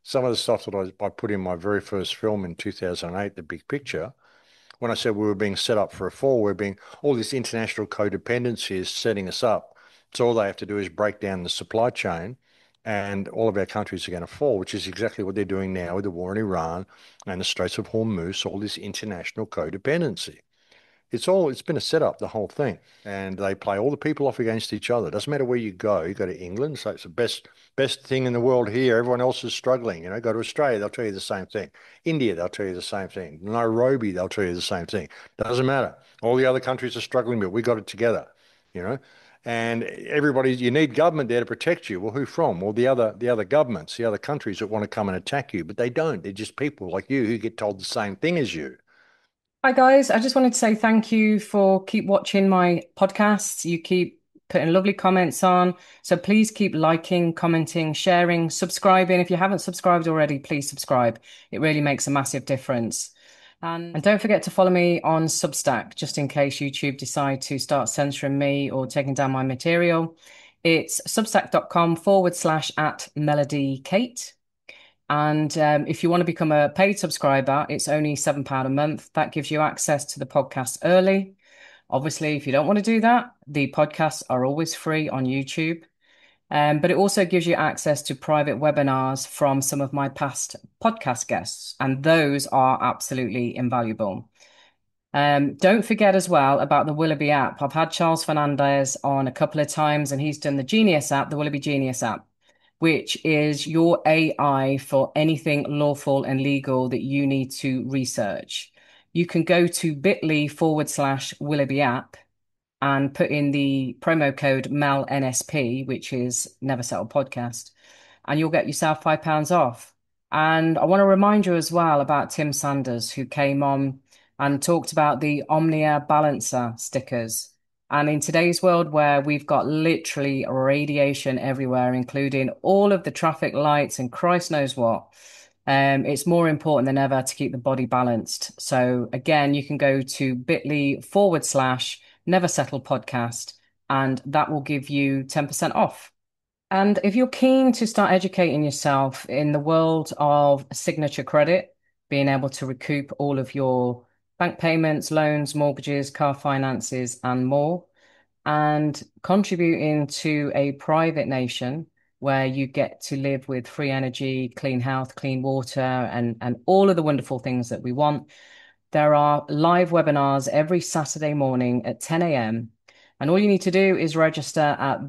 some of the stuff that I put in my very first film in 2008, The Big Picture, when I said we were being set up for a fall, we're being all this international codependency is setting us up. So all they have to do is break down the supply chain, and all of our countries are going to fall, which is exactly what they're doing now with the war in Iran and the Straits of Hormuz, all this international codependency. It's been a setup, the whole thing. And they play all the people off against each other. It doesn't matter where you go. You go to England, so it's the best thing in the world here. Everyone else is struggling. Go to Australia, they'll tell you the same thing. India, they'll tell you the same thing. Nairobi, they'll tell you the same thing. Doesn't matter. All the other countries are struggling, but we got it together, you know. And everybody, you need government there to protect you. Well, who from? Well, the other governments, the other countries that want to come and attack you, but they don't. They're just people like you who get told the same thing as you. Hi guys, I just wanted to say thank you for keep watching my podcasts. You keep putting lovely comments on. So please keep liking, commenting, sharing, subscribing. If you haven't subscribed already, please subscribe. It really makes a massive difference. And don't forget to follow me on Substack, just in case YouTube decide to start censoring me or taking down my material. It's substack.com/ at Melody Kate. And if you want to become a paid subscriber, it's only £7 a month. That gives you access to the podcast early. Obviously, if you don't want to do that, the podcasts are always free on YouTube. But it also gives you access to private webinars from some of my past podcast guests, and those are absolutely invaluable. Don't forget as well about the Willoughby app. I've had Charles Fernandez on a couple of times, and he's done the Genius app, the Willoughby Genius app, which is your AI for anything lawful and legal that you need to research. You can go to bit.ly/ Willoughby app and put in the promo code MELNSP, which is Never Settle Podcast, and you'll get yourself £5 off. And I want to remind you as well about Tim Sanders, who came on and talked about the Omnia Balancer stickers. And in today's world, where we've got literally radiation everywhere, including all of the traffic lights and Christ knows what, it's more important than ever to keep the body balanced. So again, you can go to bit.ly/ Never Settle Podcast, and that will give you 10% off. And if you're keen to start educating yourself in the world of signature credit, being able to recoup all of your bank payments, loans, mortgages, car finances, and more, and contributing to a private nation where you get to live with free energy, clean health, clean water, and all of the wonderful things that we want, there are live webinars every Saturday morning at 10 a.m. And all you need to do is register at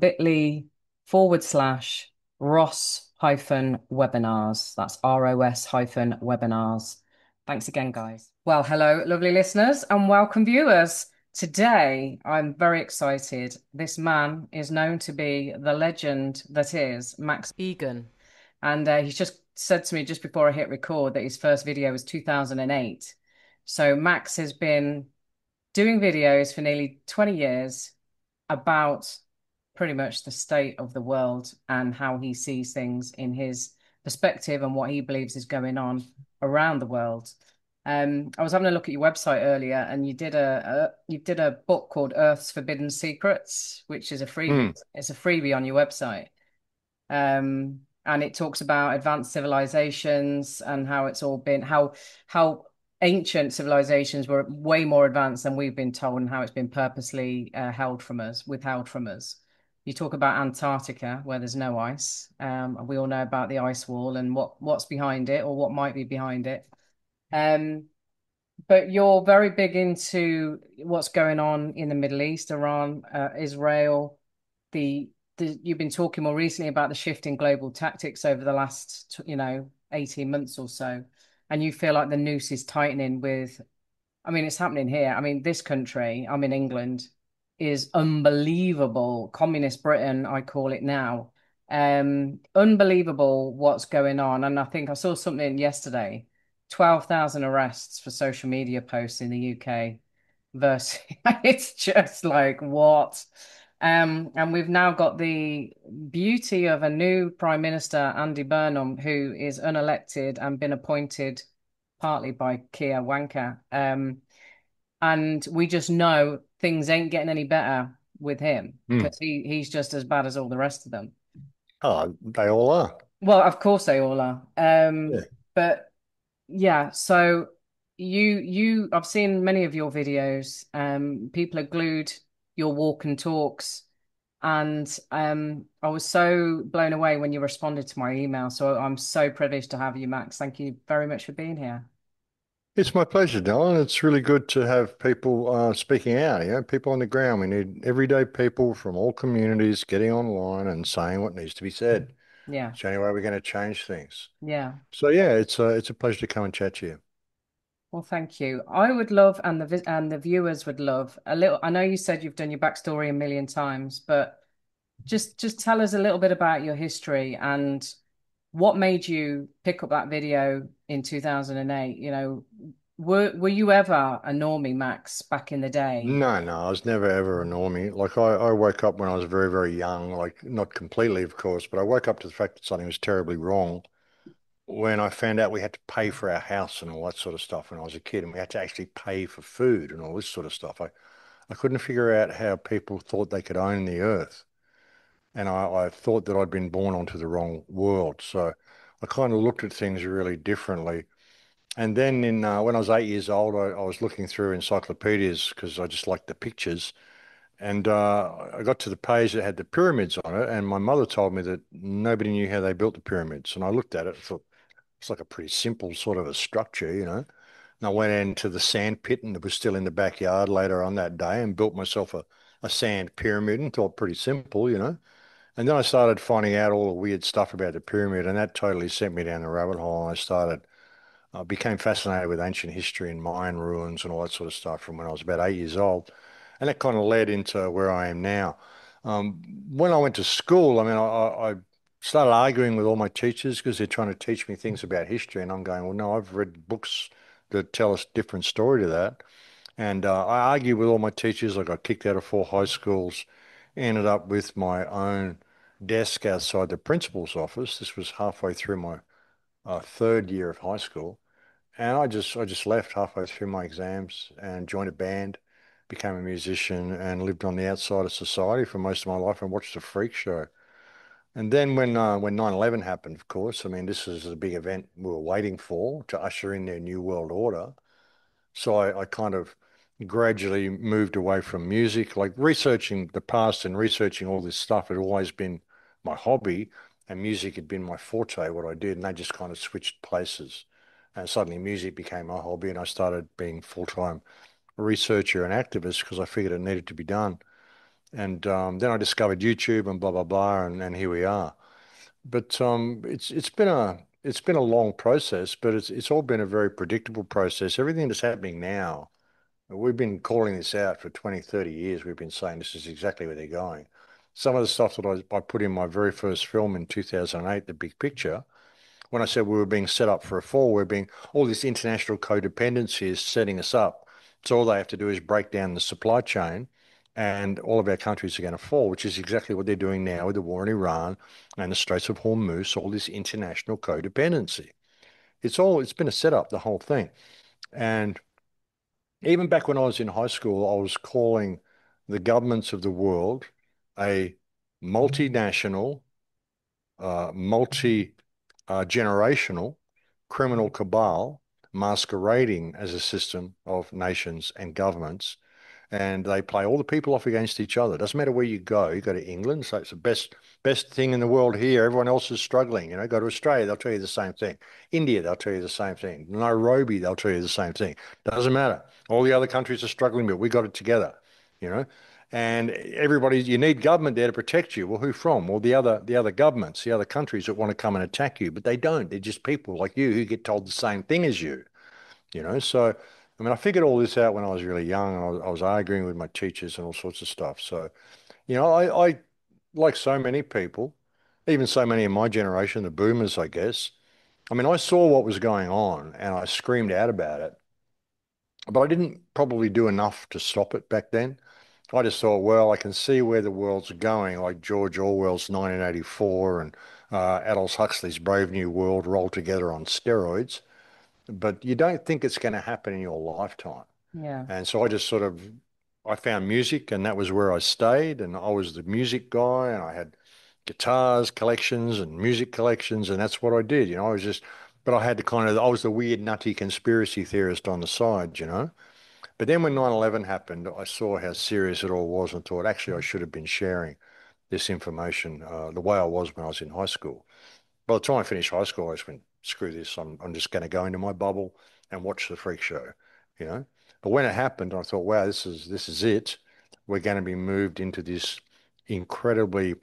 bit.ly/ Ross hyphen webinars. That's ROS hyphen webinars. Thanks again, guys. Well, hello, lovely listeners, and welcome, viewers. Today, I'm very excited. This man is known to be the legend that is Max Egan. And he's just said to me just before I hit record that his first video was 2008. So Max has been doing videos for nearly 20 years about pretty much the state of the world and how he sees things in his perspective and what he believes is going on around the world. I was having a look at your website earlier, and you did a book called Earth's Forbidden Secrets, which is a freebie. Hmm. It's a freebie on your website. And it talks about advanced civilizations and how it's all been how ancient civilizations were way more advanced than we've been told, and how it's been purposely withheld from us. You talk about Antarctica, where there's no ice. We all know about the ice wall and what's behind it, or what might be behind it. Um, but you're very big into what's going on in the Middle East, Iran, Israel. You've been talking more recently about the shift in global tactics over the last, 18 months or so. And you feel like the noose is tightening with, I mean, it's happening here. I mean, this country, I'm in England, is unbelievable. Communist Britain, I call it now. Unbelievable what's going on. And I think I saw something yesterday, 12,000 arrests for social media posts in the UK versus it's just like what? And we've now got the beauty of a new Prime Minister, Andy Burnham, who is unelected and been appointed partly by Keir Wanka. And we just know things ain't getting any better with him Hmm. because he's just as bad as all the rest of them. Oh, they all are. Well, of course they all are. Yeah. But yeah, so I've seen many of your videos. People are glued your walk and talks, and I was so blown away when you responded to my email. So I'm so privileged to have you, Max. Thank you very much for being here. It's my pleasure, Dylan. It's really good to have people speaking out, people on the ground. We need everyday people from all communities getting online and saying what needs to be said. Yeah, It's the only way we're going to change things. yeah. So yeah, it's a pleasure to come and chat to you. Well, thank you. I would love, and the viewers would love a little. I know you said you've done your backstory a million times, but just tell us a little bit about your history and what made you pick up that video in 2008. Were you ever a normie, Max, back in the day? No, I was never ever a normie. Like I woke up when I was very, very young, like not completely, of course, but I woke up to the fact that something was terribly wrong when I found out we had to pay for our house and all that sort of stuff when I was a kid, and we had to actually pay for food and all this sort of stuff. I couldn't figure out how people thought they could own the earth. And I thought that I'd been born onto the wrong world. So I kind of looked at things really differently. And then when I was 8 years old, I was looking through encyclopedias because I just liked the pictures. And I got to the page that had the pyramids on it, and my mother told me that nobody knew how they built the pyramids. And I looked at it and thought, it's like a pretty simple sort of a structure. And I went into the sand pit, and it was still in the backyard later on that day, and built myself a sand pyramid and thought pretty simple. And then I started finding out all the weird stuff about the pyramid, and that totally sent me down the rabbit hole. And I became fascinated with ancient history and Mayan ruins and all that sort of stuff from when I was about 8 years old. And that kind of led into where I am now. When I went to school, I mean, I started arguing with all my teachers because they're trying to teach me things about history. And I'm going, well, no, I've read books that tell us a different story to that. And I argued with all my teachers. I got kicked out of 4 high schools, ended up with my own desk outside the principal's office. This was halfway through my third year of high school. And I just left halfway through my exams and joined a band, became a musician, and lived on the outside of society for most of my life and watched a freak show. And then when 9/11 happened, of course, I mean, this is a big event we were waiting for to usher in their new world order. So I kind of gradually moved away from music, like researching the past and researching all this stuff had always been my hobby, and music had been my forte, what I did, and they just kind of switched places. And suddenly music became my hobby, and I started being full-time researcher and activist because I figured it needed to be done. And then I discovered YouTube and blah blah blah, and here we are. But it's been a long process, but it's all been a very predictable process. Everything that's happening now. We've been calling this out for 20, 30 years. We've been saying this is exactly where they're going. Some of the stuff that I put in my very first film in 2008, The Big Picture, when I said we were being set up for a fall, all this international codependency is setting us up. So all they have to do is break down the supply chain and all of our countries are going to fall, which is exactly what they're doing now with the war in Iran and the Straits of Hormuz, all this international codependency. It's been a setup, the whole thing. And even back when I was in high school, I was calling the governments of the world a multinational, multi-generational criminal cabal masquerading as a system of nations and governments, and they play all the people off against each other. Doesn't matter where you go. You go to England, so it's the best thing in the world here. Everyone else is struggling. Go to Australia, they'll tell you the same thing. India, they'll tell you the same thing. Nairobi, they'll tell you the same thing. Doesn't matter. All the other countries are struggling, but we got it together. You know. And you need government there to protect you. Well, who from? Well, the other governments, the other countries that want to come and attack you, but they don't. They're just people like you who get told the same thing as you. So, I mean, I figured all this out when I was really young, and I was arguing with my teachers and all sorts of stuff. So, I like so many people, even so many in my generation, the boomers, I guess. I mean, I saw what was going on and I screamed out about it, but I didn't probably do enough to stop it back then. I just thought, well, I can see where the world's going, like George Orwell's 1984 and Aldous Huxley's Brave New World rolled together on steroids. But you don't think it's going to happen in your lifetime. Yeah. And so I found music and that was where I stayed. And I was the music guy and I had guitars collections and music collections, and that's what I did. I was just, but I had to I was the weird, nutty conspiracy theorist on the side. But then when 9/11 happened, I saw how serious it all was and thought, actually, I should have been sharing this information the way I was when I was in high school. By the time I finished high school, I just went, screw this, I'm just going to go into my bubble and watch the freak show, you know. But when it happened, I thought, wow, this is it. We're going to be moved into this incredibly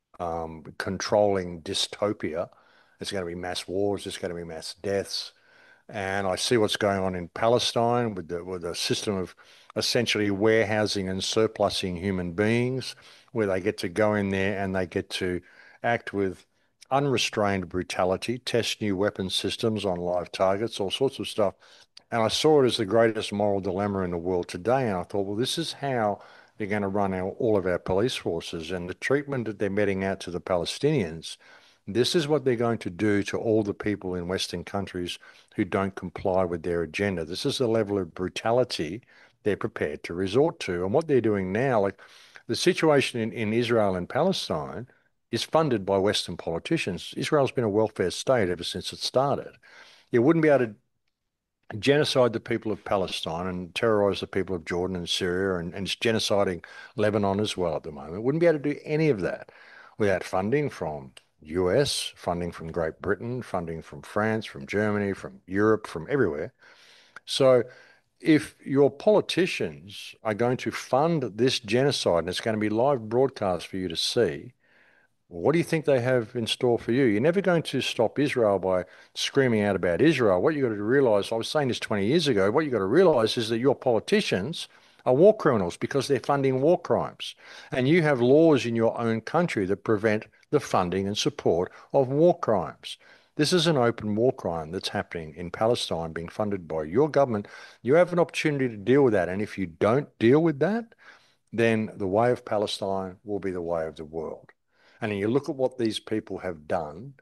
controlling dystopia. There's going to be mass wars. There's going to be mass deaths. And I see what's going on in Palestine with the system of essentially warehousing and surplusing human beings, where they get to go in there and they get to act with unrestrained brutality, test new weapon systems on live targets, all sorts of stuff. And I saw it as the greatest moral dilemma in the world today. And I thought, well, this is how they're going to run all of our police forces, and the treatment that they're meting out to the Palestinians. This is what they're going to do to all the people in Western countries who don't comply with their agenda. This is the level of brutality they're prepared to resort to. And what they're doing now, like the situation in Israel and Palestine, is funded by Western politicians. Israel's been a welfare state ever since it started. You wouldn't be able to genocide the people of Palestine and terrorize the people of Jordan and Syria, and it's genociding Lebanon as well at the moment. Wouldn't be able to do any of that without funding from US, funding from Great Britain, funding from France, from Germany, from Europe, from everywhere. So if your politicians are going to fund this genocide and it's going to be live broadcast for you to see, what do you think they have in store for you? You're never going to stop Israel by screaming out about Israel. What you've got to realize, I was saying this 20 years ago, what you've got to realize is that your politicians are war criminals because they're funding war crimes. And you have laws in your own country that prevent the funding and support of war crimes. This is an open war crime that's happening in Palestine, being funded by your government. You have an opportunity to deal with that. And if you don't deal with that, then the way of Palestine will be the way of the world. And you look at what these people have done.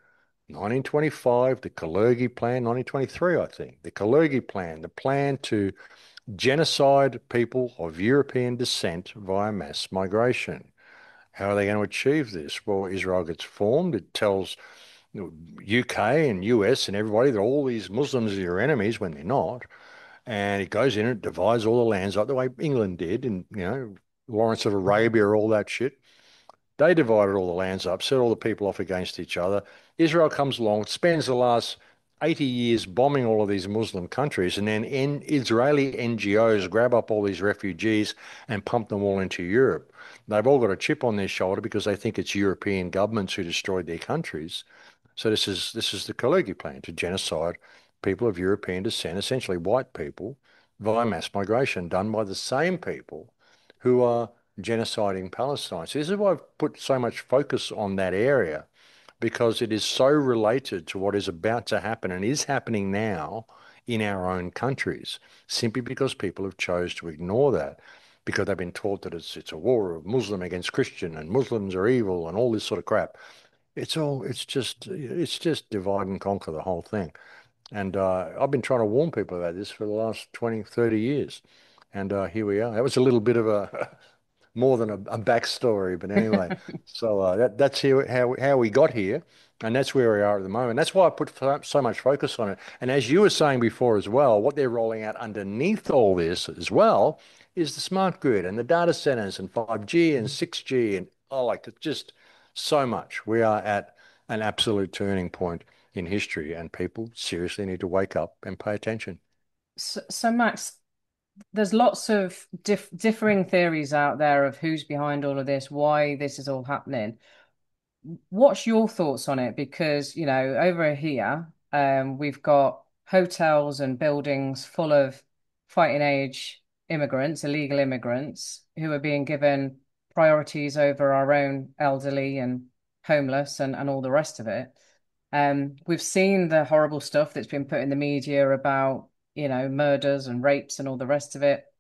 1925, the Kalergi Plan, 1923, I think, the Kalergi Plan, the plan to genocide people of European descent via mass migration. How are they going to achieve this? Well, Israel gets formed. It tells UK and US and everybody that all these Muslims are your enemies when they're not. And it goes in and it divides all the lands up the way England did, and Lawrence of Arabia, all that shit. They divided all the lands up, set all the people off against each other. Israel comes along, spends the last 80 years bombing all of these Muslim countries, and then Israeli NGOs grab up all these refugees and pump them all into Europe. They've all got a chip on their shoulder because they think it's European governments who destroyed their countries. So this is the Kalergi plan to genocide people of European descent, essentially white people, via mass migration, done by the same people who are genociding Palestine. So this is why I've put so much focus on that area, because it is so related to what is about to happen and is happening now in our own countries, simply because people have chose to ignore that, because they've been taught that it's a war of Muslim against Christian and Muslims are evil and all this sort of crap. It's just divide and conquer the whole thing. And I've been trying to warn people about this for the last 20, 30 years. And here we are. That was a little bit of a more than a backstory, but anyway. So that's here how we got here, and that's where we are at the moment. That's why I put so much focus on it. And as you were saying before as well, what they're rolling out underneath all this as well is the smart grid and the data centers and 5G and 6G and like it's just so much. We are at an absolute turning point in history, and people seriously need to wake up and pay attention. So Max, there's lots of differing theories out there of who's behind all of this, why this is all happening. What's your thoughts on it? Because, over here, we've got hotels and buildings full of fighting age immigrants, illegal immigrants, who are being given priorities over our own elderly and homeless and all the rest of it. We've seen the horrible stuff that's been put in the media about, murders and rapes and all the rest of it.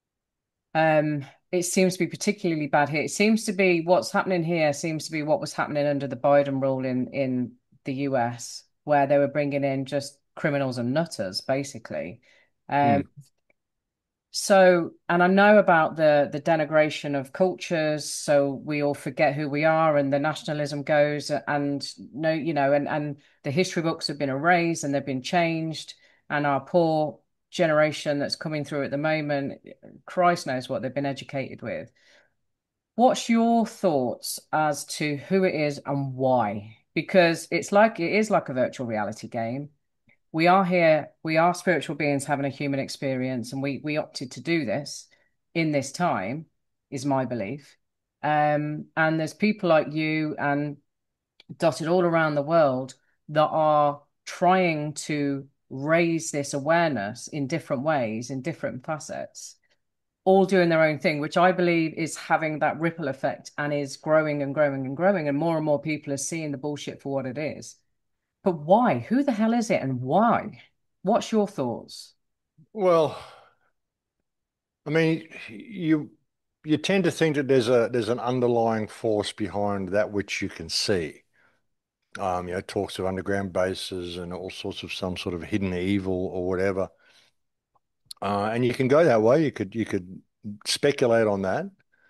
It seems to be particularly bad here. It seems to be what's happening here seems to be what was happening under the Biden rule in the US, where they were bringing in just criminals and nutters, basically. Um, Hmm. So, and I know about the denigration of cultures, so we all forget who we are, and the nationalism goes, and no, and the history books have been erased and they've been changed, and our poor generation that's coming through at the moment, Christ knows what they've been educated with. What's your thoughts as to who it is and why? Because it is like a virtual reality game. We are here, we are spiritual beings having a human experience, and we opted to do this in this time, is my belief. And there's people like you and dotted all around the world that are trying to raise this awareness in different ways, in different facets, all doing their own thing, which I believe is having that ripple effect and is growing and growing and growing, and more people are seeing the bullshit for what it is. But why? Who the hell is it and why? What's your thoughts? Well, I mean, you tend to think that there's an underlying force behind that which you can see. Talks of underground bases and all sorts of some sort of hidden evil or whatever. And you can go that way. You could speculate on that,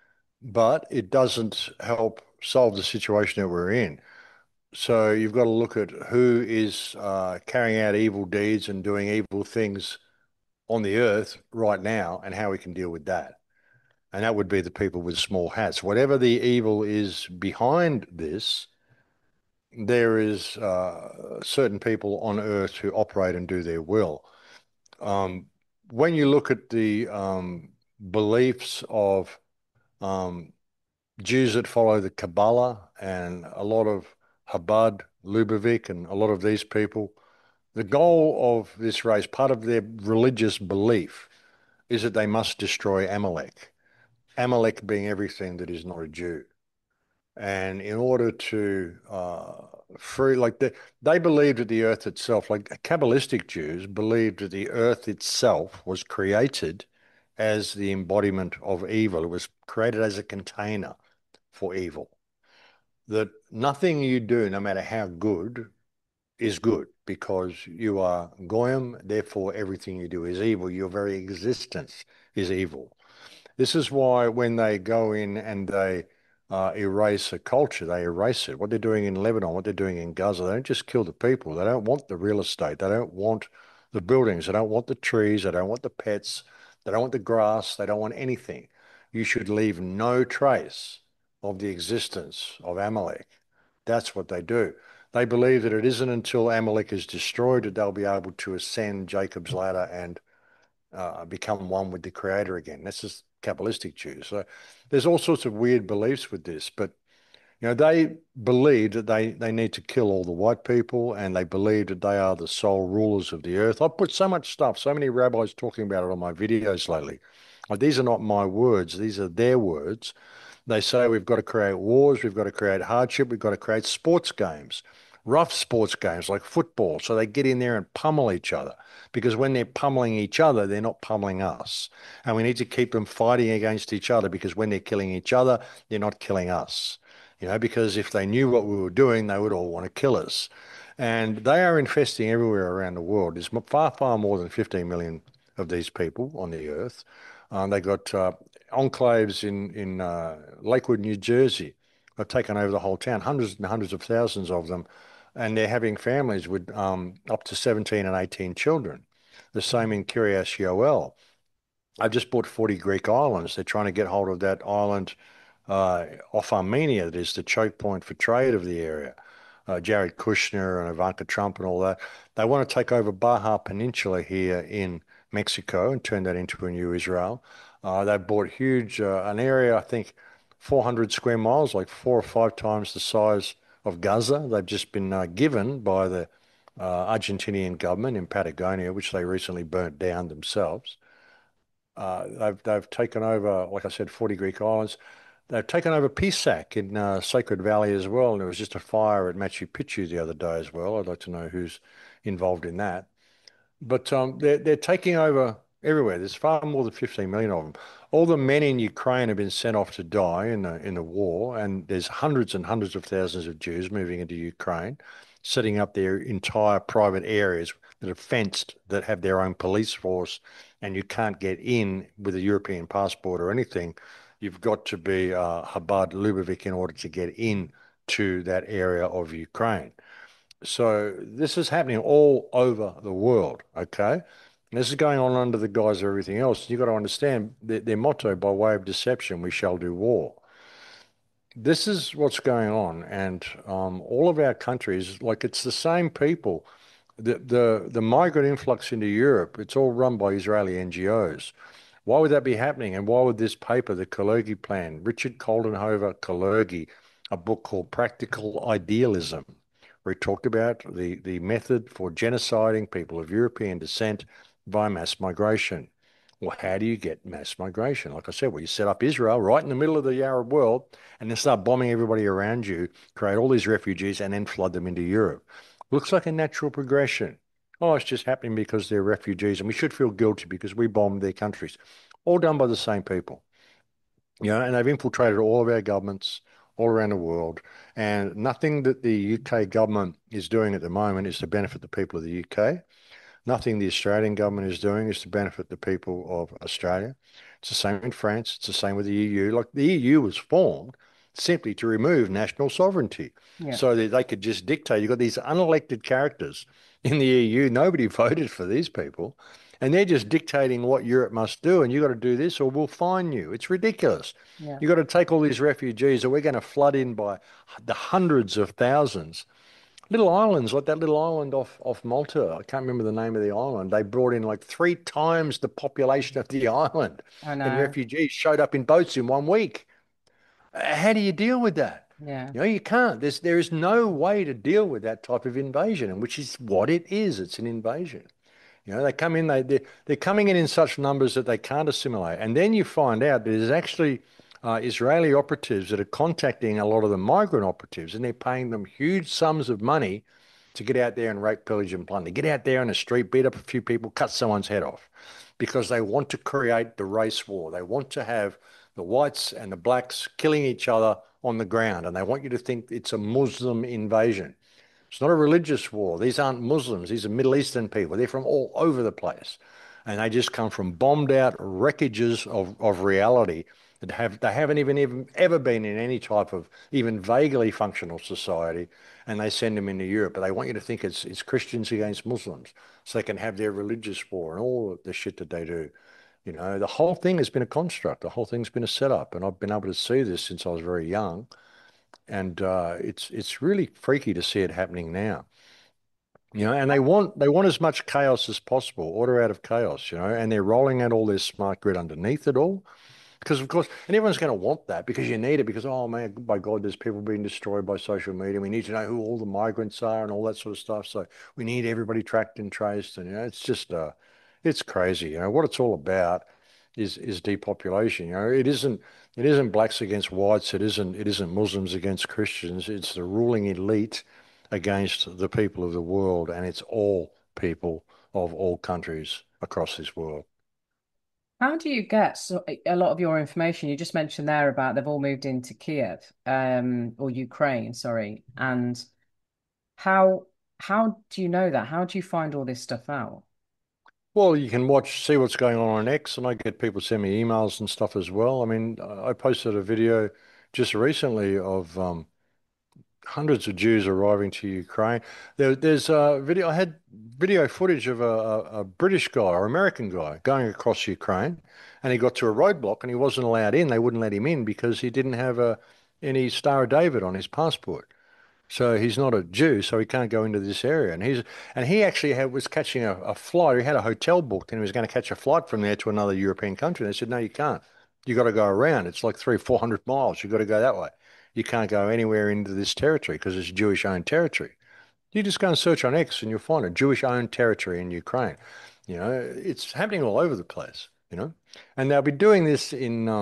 but it doesn't help solve the situation that we're in. So you've got to look at who is carrying out evil deeds and doing evil things on the earth right now and how we can deal with that. And that would be the people with small hats. Whatever the evil is behind this, there is certain people on earth who operate and do their will. Um, when you look at the beliefs of um, Jews that follow the Kabbalah and a lot of Chabad, Lubavitch, and a lot of these people, the goal of this race, part of their religious belief, is that they must destroy Amalek. Amalek being everything that is not a Jew. And in order to free, like they believed that the earth itself, like Kabbalistic Jews, believed that the earth itself was created as the embodiment of evil. It was created as a container for evil. That nothing you do, no matter how good, is good because you are goyim, therefore everything you do is evil. Your very existence is evil. This is why when they go in and they erase a culture, they erase it. What they're doing in Lebanon, what they're doing in Gaza, they don't just kill the people. They don't want the real estate. They don't want the buildings. They don't want the trees. They don't want the pets. They don't want the grass. They don't want anything. You should leave no trace of the existence of Amalek. That's what they do. They believe that it isn't until Amalek is destroyed that they'll be able to ascend Jacob's ladder and become one with the creator again. That's just Kabbalistic Jews. So there's all sorts of weird beliefs with this, but they believe that they need to kill all the white people and they believe that they are the sole rulers of the earth. I've put so much stuff, so many rabbis talking about it on my videos lately. Like, these are not my words, these are their words. They say we've got to create wars, we've got to create hardship, we've got to create sports games, rough sports games like football. So they get in there and pummel each other because when they're pummeling each other, they're not pummeling us. And we need to keep them fighting against each other because when they're killing each other, they're not killing us. Because if they knew what we were doing, they would all want to kill us. And they are infesting everywhere around the world. There's far, far more than 15 million of these people on the earth. They got enclaves in Lakewood, New Jersey. They've taken over the whole town, hundreds and hundreds of thousands of them, and they're having families with up to 17 and 18 children. The same in Kiryas Yoel. I've just bought 40 Greek islands. They're trying to get hold of that island off Armenia that is the choke point for trade of the area. Jared Kushner and Ivanka Trump and all that. They want to take over Baja Peninsula here in Mexico and turn that into a new Israel. They bought huge, an area, I think 400 square miles, like 4 or 5 times the size of Gaza. They've just been given by the Argentinian government in Patagonia, which they recently burnt down themselves. They've taken over, like I said, 40 Greek islands. They've taken over Pisac in Sacred Valley as well, and there was just a fire at Machu Picchu the other day as well. I'd like to know who's involved in that. But they're taking over everywhere. There's far more than 15 million of them. All the men in Ukraine have been sent off to die in the war, and there's hundreds and hundreds of thousands of Jews moving into Ukraine, setting up their entire private areas. that are fenced, that have their own police force, and you can't get in with a European passport or anything. You've got to be Chabad Lubavitch in order to get in to that area of Ukraine. So this is happening all over the world, okay? And this is going on under the guise of everything else. You've got to understand their motto, by way of deception, we shall do war. This is what's going on, and all of our countries, like it's the same people. The migrant influx into Europe, it's all run by Israeli NGOs. Why would that be happening? And why would this paper, the Kalergi Plan, Richard Coldenhover Kalergi, a book called Practical Idealism, where he talked about the method for genociding people of European descent by mass migration. Well, how do you get mass migration? Like I said, well, you set up Israel right in the middle of the Arab world and then start bombing everybody around you, create all these refugees, and then flood them into Europe. Looks like a natural progression. Oh, it's just happening because they're refugees and we should feel guilty because we bombed their countries. All done by the same people. And they've infiltrated all of our governments all around the world. And nothing that the UK government is doing at the moment is to benefit the people of the UK. Nothing the Australian government is doing is to benefit the people of Australia. It's the same in France. It's the same with the EU. Like the EU was formed simply to remove national sovereignty Yeah. so that they could just dictate. You've got these unelected characters in the EU. Nobody voted for these people. And they're just dictating what Europe must do. And you've got to do this or we'll fine you. It's ridiculous. Yeah. You've got to take all these refugees or we're going to flood in by the hundreds of thousands. Little islands, like that little island off Malta. I can't remember the name of the island. They brought in like 3 times the population of the island, I and know. refugees showed up in boats in 1 week. How do you deal with that? Yeah. You can't. There is no way to deal with that type of invasion, and which is what it is. It's an invasion. They come in, they're coming in such numbers that they can't assimilate. And then you find out that there's actually Israeli operatives that are contacting a lot of the migrant operatives, and they're paying them huge sums of money to get out there and rape, pillage, and plunder. Get out there on the street, beat up a few people, cut someone's head off, because they want to create the race war. They want to have the whites and the blacks killing each other on the ground, and they want you to think it's a Muslim invasion. It's not a religious war. These aren't Muslims. These are Middle Eastern people. They're from all over the place. And they just come from bombed out wreckages of reality that they haven't even ever been in any type of even vaguely functional society. And they send them into Europe. But they want you to think it's Christians against Muslims so they can have their religious war and all of the shit that they do. The whole thing has been a construct. The whole thing's been a setup. And I've been able to see this since I was very young. And it's really freaky to see it happening now. And they want as much chaos as possible, order out of chaos, and they're rolling out all their smart grid underneath it all. Because of course, and everyone's going to want that because you need it because, oh man, by God, there's people being destroyed by social media. We need to know who all the migrants are and all that sort of stuff. So we need everybody tracked and traced. And, it's just, it's crazy. What it's all about is depopulation. It isn't blacks against whites. It isn't Muslims against Christians. It's the ruling elite against the people of the world. And it's all people of all countries across this world. How do you get a lot of your information? You just mentioned there about they've all moved into Kiev, or Ukraine, sorry. And how how do you know that? How do you find all this stuff out? Well, you can see what's going on X, and I get people send me emails and stuff as well. I mean, I posted a video just recently of hundreds of Jews arriving to Ukraine. There's a video. I had video footage of a British guy or American guy going across Ukraine, and he got to a roadblock and he wasn't allowed in. They wouldn't let him in because he didn't have any Star of David on his passport. So he's not a Jew, so he can't go into this area. And he actually was catching a flight. He had a hotel booked, and he was going to catch a flight from there to another European country. And they said, "No, you can't. You got to go around. It's like 300, 400 miles. You got to go that way. You can't go anywhere into this territory because it's Jewish-owned territory." You just go and search on X, and you'll find a Jewish-owned territory in Ukraine. It's happening all over the place. And they'll be doing this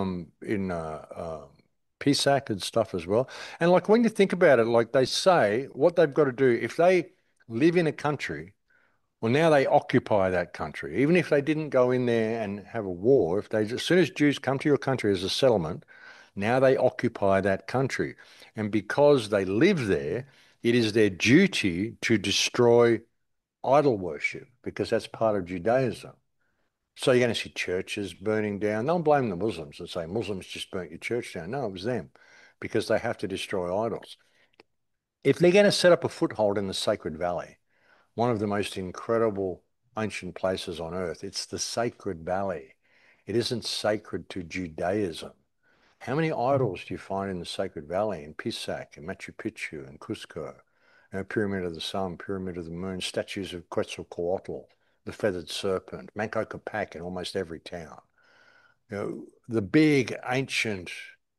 in PSAC and stuff as well. And like when you think about it, like they say, what they've got to do, if they live in a country, well, now they occupy that country. Even if they didn't go in there and have a war, as soon as Jews come to your country as a settlement, now they occupy that country. And because they live there, it is their duty to destroy idol worship because that's part of Judaism. So you're going to see churches burning down. Don't blame the Muslims and say Muslims just burnt your church down. No, it was them because they have to destroy idols. If they're going to set up a foothold in the Sacred Valley, one of the most incredible ancient places on earth, it's the Sacred Valley. It isn't sacred to Judaism. How many idols do you find in the Sacred Valley, in Pisac, in Machu Picchu, in Cusco? Pyramid of the Sun, Pyramid of the Moon, statues of Quetzalcoatl, the feathered serpent, Manco Capac in almost every town. The big ancient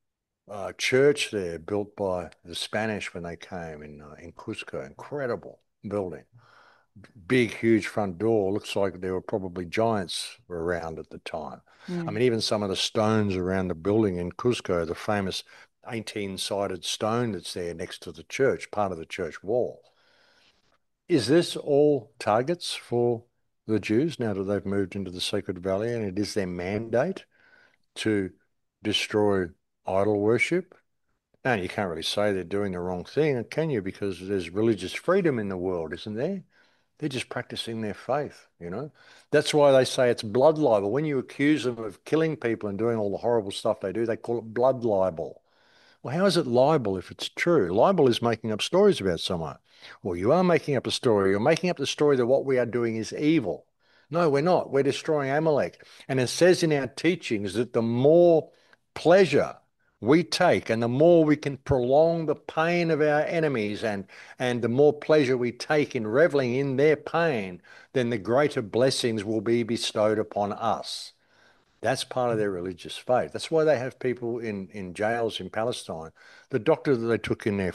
church there built by the Spanish when they came in Cusco, incredible building. Big, huge front door. Looks like there were probably giants around at the time. I Mm. mean, even some of the stones around the building in Cusco, the famous 18-sided stone that's there next to the church, part of the church wall. Is this all targets for the Jews now that they've moved into the Sacred Valley and it is their mandate to destroy idol worship? And you can't really say they're doing the wrong thing, can you? Because there's religious freedom in the world, isn't there? They're just practicing their faith. That's why they say it's blood libel. When you accuse them of killing people and doing all the horrible stuff they do, they call it blood libel. Well, how is it libel if it's true? Libel is making up stories about someone. Well, you are making up a story. You're making up the story that what we are doing is evil. No, we're not. We're destroying Amalek. And it says in our teachings that the more pleasure we take and the more we can prolong the pain of our enemies and the more pleasure we take in reveling in their pain, then the greater blessings will be bestowed upon us. That's part of their religious faith. That's why they have people in jails in Palestine. The doctor that they took in there,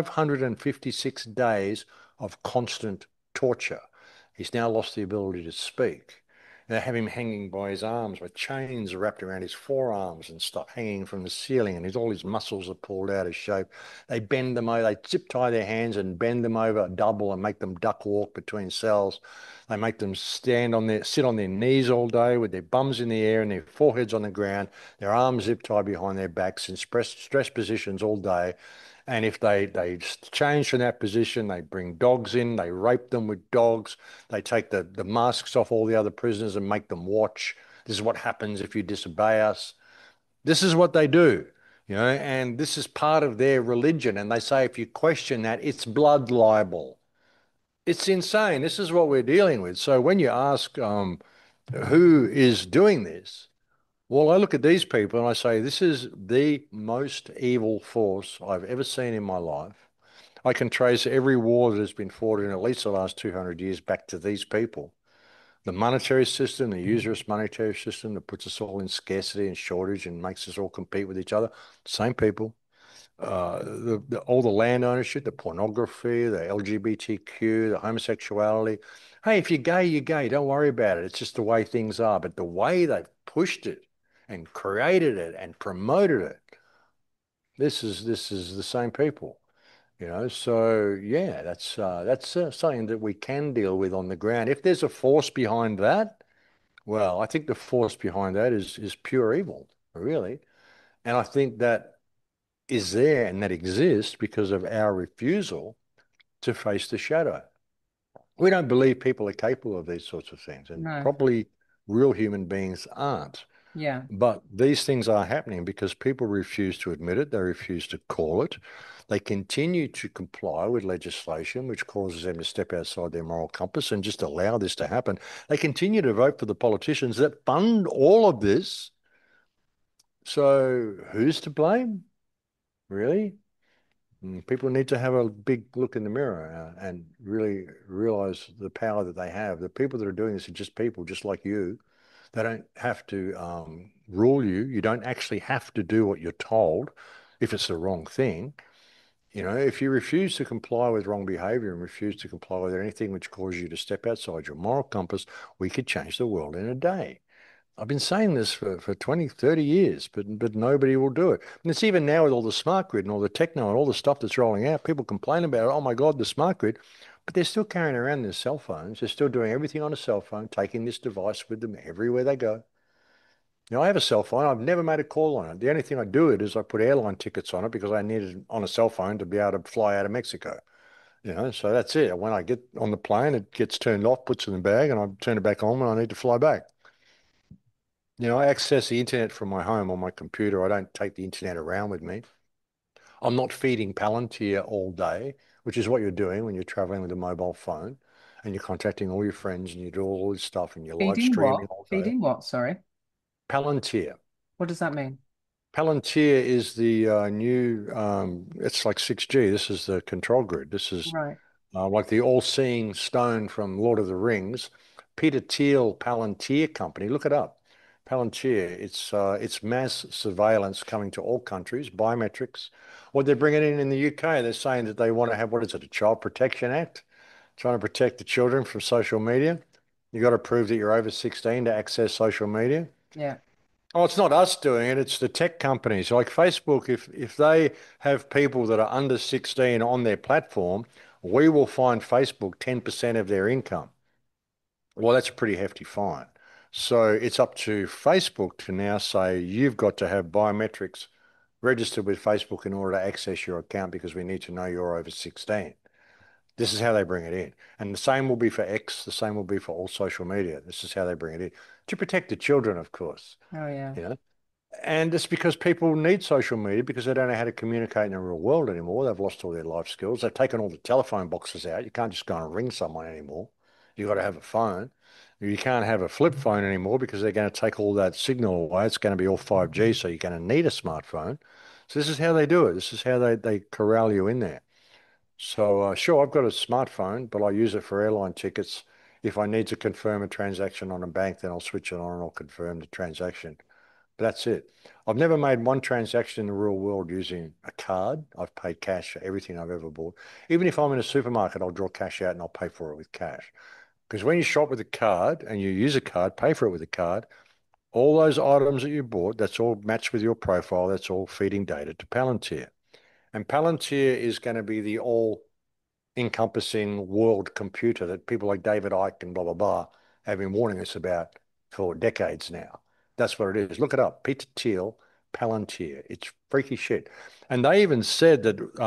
556 days of constant torture. He's now lost the ability to speak. They have him hanging by his arms with chains wrapped around his forearms and stuff hanging from the ceiling, and all his muscles are pulled out of shape. They bend them over, they zip tie their hands and bend them over double and make them duck walk between cells. They make them sit on their knees all day with their bums in the air and their foreheads on the ground, their arms zip tied behind their backs in stress positions all day. And if they change from that position, they bring dogs in, they rape them with dogs, they take the masks off all the other prisoners and make them watch. This is what happens if you disobey us. This is what they do, and this is part of their religion. And they say if you question that, it's blood libel. It's insane. This is what we're dealing with. So when you ask who is doing this, well, I look at these people and I say, this is the most evil force I've ever seen in my life. I can trace every war that has been fought in at least the last 200 years back to these people. The monetary system, the usurious monetary system that puts us all in scarcity and shortage and makes us all compete with each other, same people. All the land ownership, the pornography, the LGBTQ, the homosexuality. Hey, if you're gay, you're gay. Don't worry about it. It's just the way things are. But the way they've pushed it and created it and promoted it, this is the same people. So yeah, that's something that we can deal with on the ground. If there's a force behind that, well, I think the force behind that is pure evil, really. And I think that is there and that exists because of our refusal to face the shadow. We don't believe people are capable of these sorts of things, and No. probably real human beings aren't. Yeah. But these things are happening because people refuse to admit it, they refuse to call it. They continue to comply with legislation, which causes them to step outside their moral compass and just allow this to happen. They continue to vote for the politicians that fund all of this. So who's to blame, really? People need to have a big look in the mirror and really realize the power that they have. The people that are doing this are just people, just like you. They don't have to rule you. You don't actually have to do what you're told if it's the wrong thing. If you refuse to comply with wrong behavior and refuse to comply with anything which causes you to step outside your moral compass, we could change the world in a day. I've been saying this for 20, 30 years, but nobody will do it. And it's even now with all the smart grid and all the techno and all the stuff that's rolling out, people complain about it. Oh my God, the smart grid. But they're still carrying around their cell phones. They're still doing everything on a cell phone, taking this device with them everywhere they go. I have a cell phone. I've never made a call on it. The only thing I do it is I put airline tickets on it because I need it on a cell phone to be able to fly out of Mexico. So that's it. When I get on the plane, it gets turned off, puts in the bag, and I turn it back on when I need to fly back. I access the internet from my home on my computer. I don't take the internet around with me. I'm not feeding Palantir all day, which is what you're doing when you're traveling with a mobile phone and you're contacting all your friends and you do all this stuff and you're live Feeding streaming what? all day. Feeding what? Sorry. Palantir. What does that mean? Palantir is the new, it's like 6G. This is the control grid. This is Right. like the all-seeing stone from Lord of the Rings. Peter Thiel Palantir Company. Look it up. Palantir. It's mass surveillance coming to all countries, biometrics. What they're bringing in the UK, they're saying that they want to have, what is it, a Child Protection Act, trying to protect the children from social media. You got to prove that you're over 16 to access social media. Yeah. Oh, it's not us doing it, it's the tech companies like Facebook. If they have people that are under 16 on their platform, we will fine Facebook 10% of their income. Well, that's a pretty hefty fine. So it's up to Facebook to now say you've got to have biometrics registered with Facebook in order to access your account because we need to know you're over 16. This is how they bring it in. And the same will be for X, the same will be for all social media. This is how they bring it in to protect the children, of course. Oh, yeah. You know, and it's because people need social media because they don't know how to communicate in the real world anymore. They've lost all their life skills. They've taken all the telephone boxes out. You can't just go and ring someone anymore. You've got to have a phone. You can't have a flip phone anymore because they're going to take all that signal away. It's going to be all 5G, so you're going to need a smartphone. So this is how they do it. This is how they corral you in there. So sure, I've got a smartphone, but I use it for airline tickets. If I need to confirm a transaction on a bank, then I'll switch it on and I'll confirm the transaction. That's it. I've never made one transaction in the real world using a card. I've paid cash for everything I've ever bought. Even if I'm in a supermarket, I'll draw cash out and I'll pay for it with cash. Because when you shop with a card and you use a card, pay for it with a card, all those items that you bought, that's all matched with your profile. That's all feeding data to Palantir. And Palantir is going to be the all encompassing world computer that people like David Icke and blah, blah, blah have been warning us about for decades now. That's what it is. Look it up. Peter Thiel, Palantir. It's freaky shit. And they even said that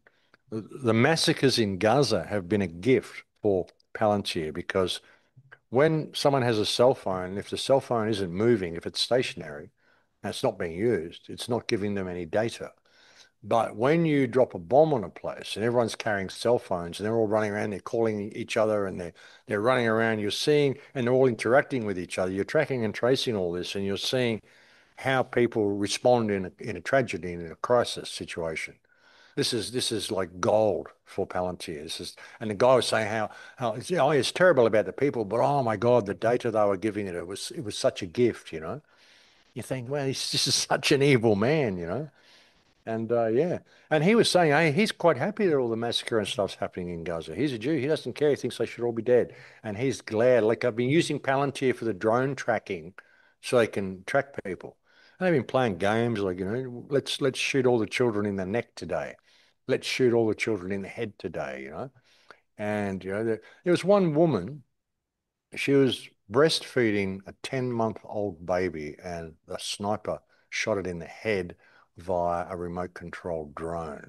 the massacres in Gaza have been a gift for Palantir because when someone has a cell phone, if the cell phone isn't moving, if it's stationary and it's not being used, it's not giving them any data. But when you drop a bomb on a place and everyone's carrying cell phones and they're all running around, they're calling each other and they're running around, you're seeing, and they're all interacting with each other. You're tracking and tracing all this, and you're seeing how people respond in a tragedy, in a crisis situation. This is like gold for Palantir. And the guy was saying how it's terrible about the people, but oh my God, the data they were giving it was such a gift. You think, well, this is such an evil man. And yeah, and he was saying, hey, he's quite happy that all the massacre and stuff's happening in Gaza. He's a Jew. He doesn't care. He thinks they should all be dead. And he's glad. Like I've been using Palantir for the drone tracking so they can track people. And they've been playing games like, let's shoot all the children in the neck today. Let's shoot all the children in the head today. And, there was one woman, she was breastfeeding a 10-month-old baby, and the sniper shot it in the head via a remote controlled drone.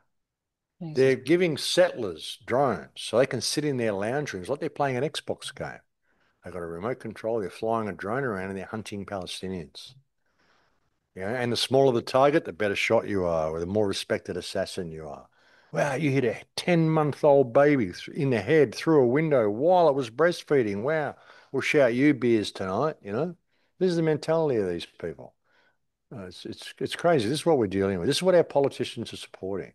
Jesus. They're giving settlers drones so they can sit in their lounge rooms like they're playing an Xbox game. They've got a remote control, they're flying a drone around and they're hunting Palestinians. And the smaller the target, the better shot you are, or the more respected assassin you are. Wow, you hit a 10-month-old baby in the head through a window while it was breastfeeding. Wow, we'll shout you beers tonight. This is the mentality of these people. It's crazy. This is what we're dealing with. This is what our politicians are supporting.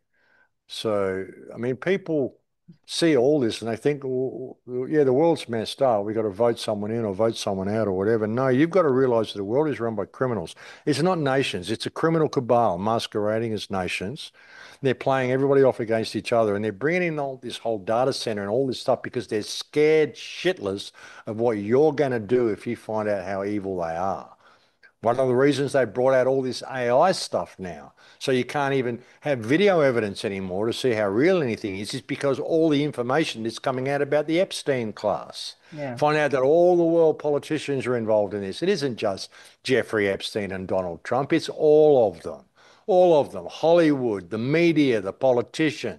So, I mean, people see all this and they think, well, yeah, the world's messed up. We've got to vote someone in or vote someone out or whatever. No, you've got to realize that the world is run by criminals. It's not nations. It's a criminal cabal masquerading as nations. They're playing everybody off against each other and they're bringing in all this whole data center and all this stuff because they're scared shitless of what you're going to do if you find out how evil they are. One of the reasons they brought out all this AI stuff now, so you can't even have video evidence anymore to see how real anything is because all the information is coming out about the Epstein class. Yeah. Find out that all the world politicians are involved in this. It isn't just Jeffrey Epstein and Donald Trump, it's all of them. All of them. Hollywood, the media, the politicians,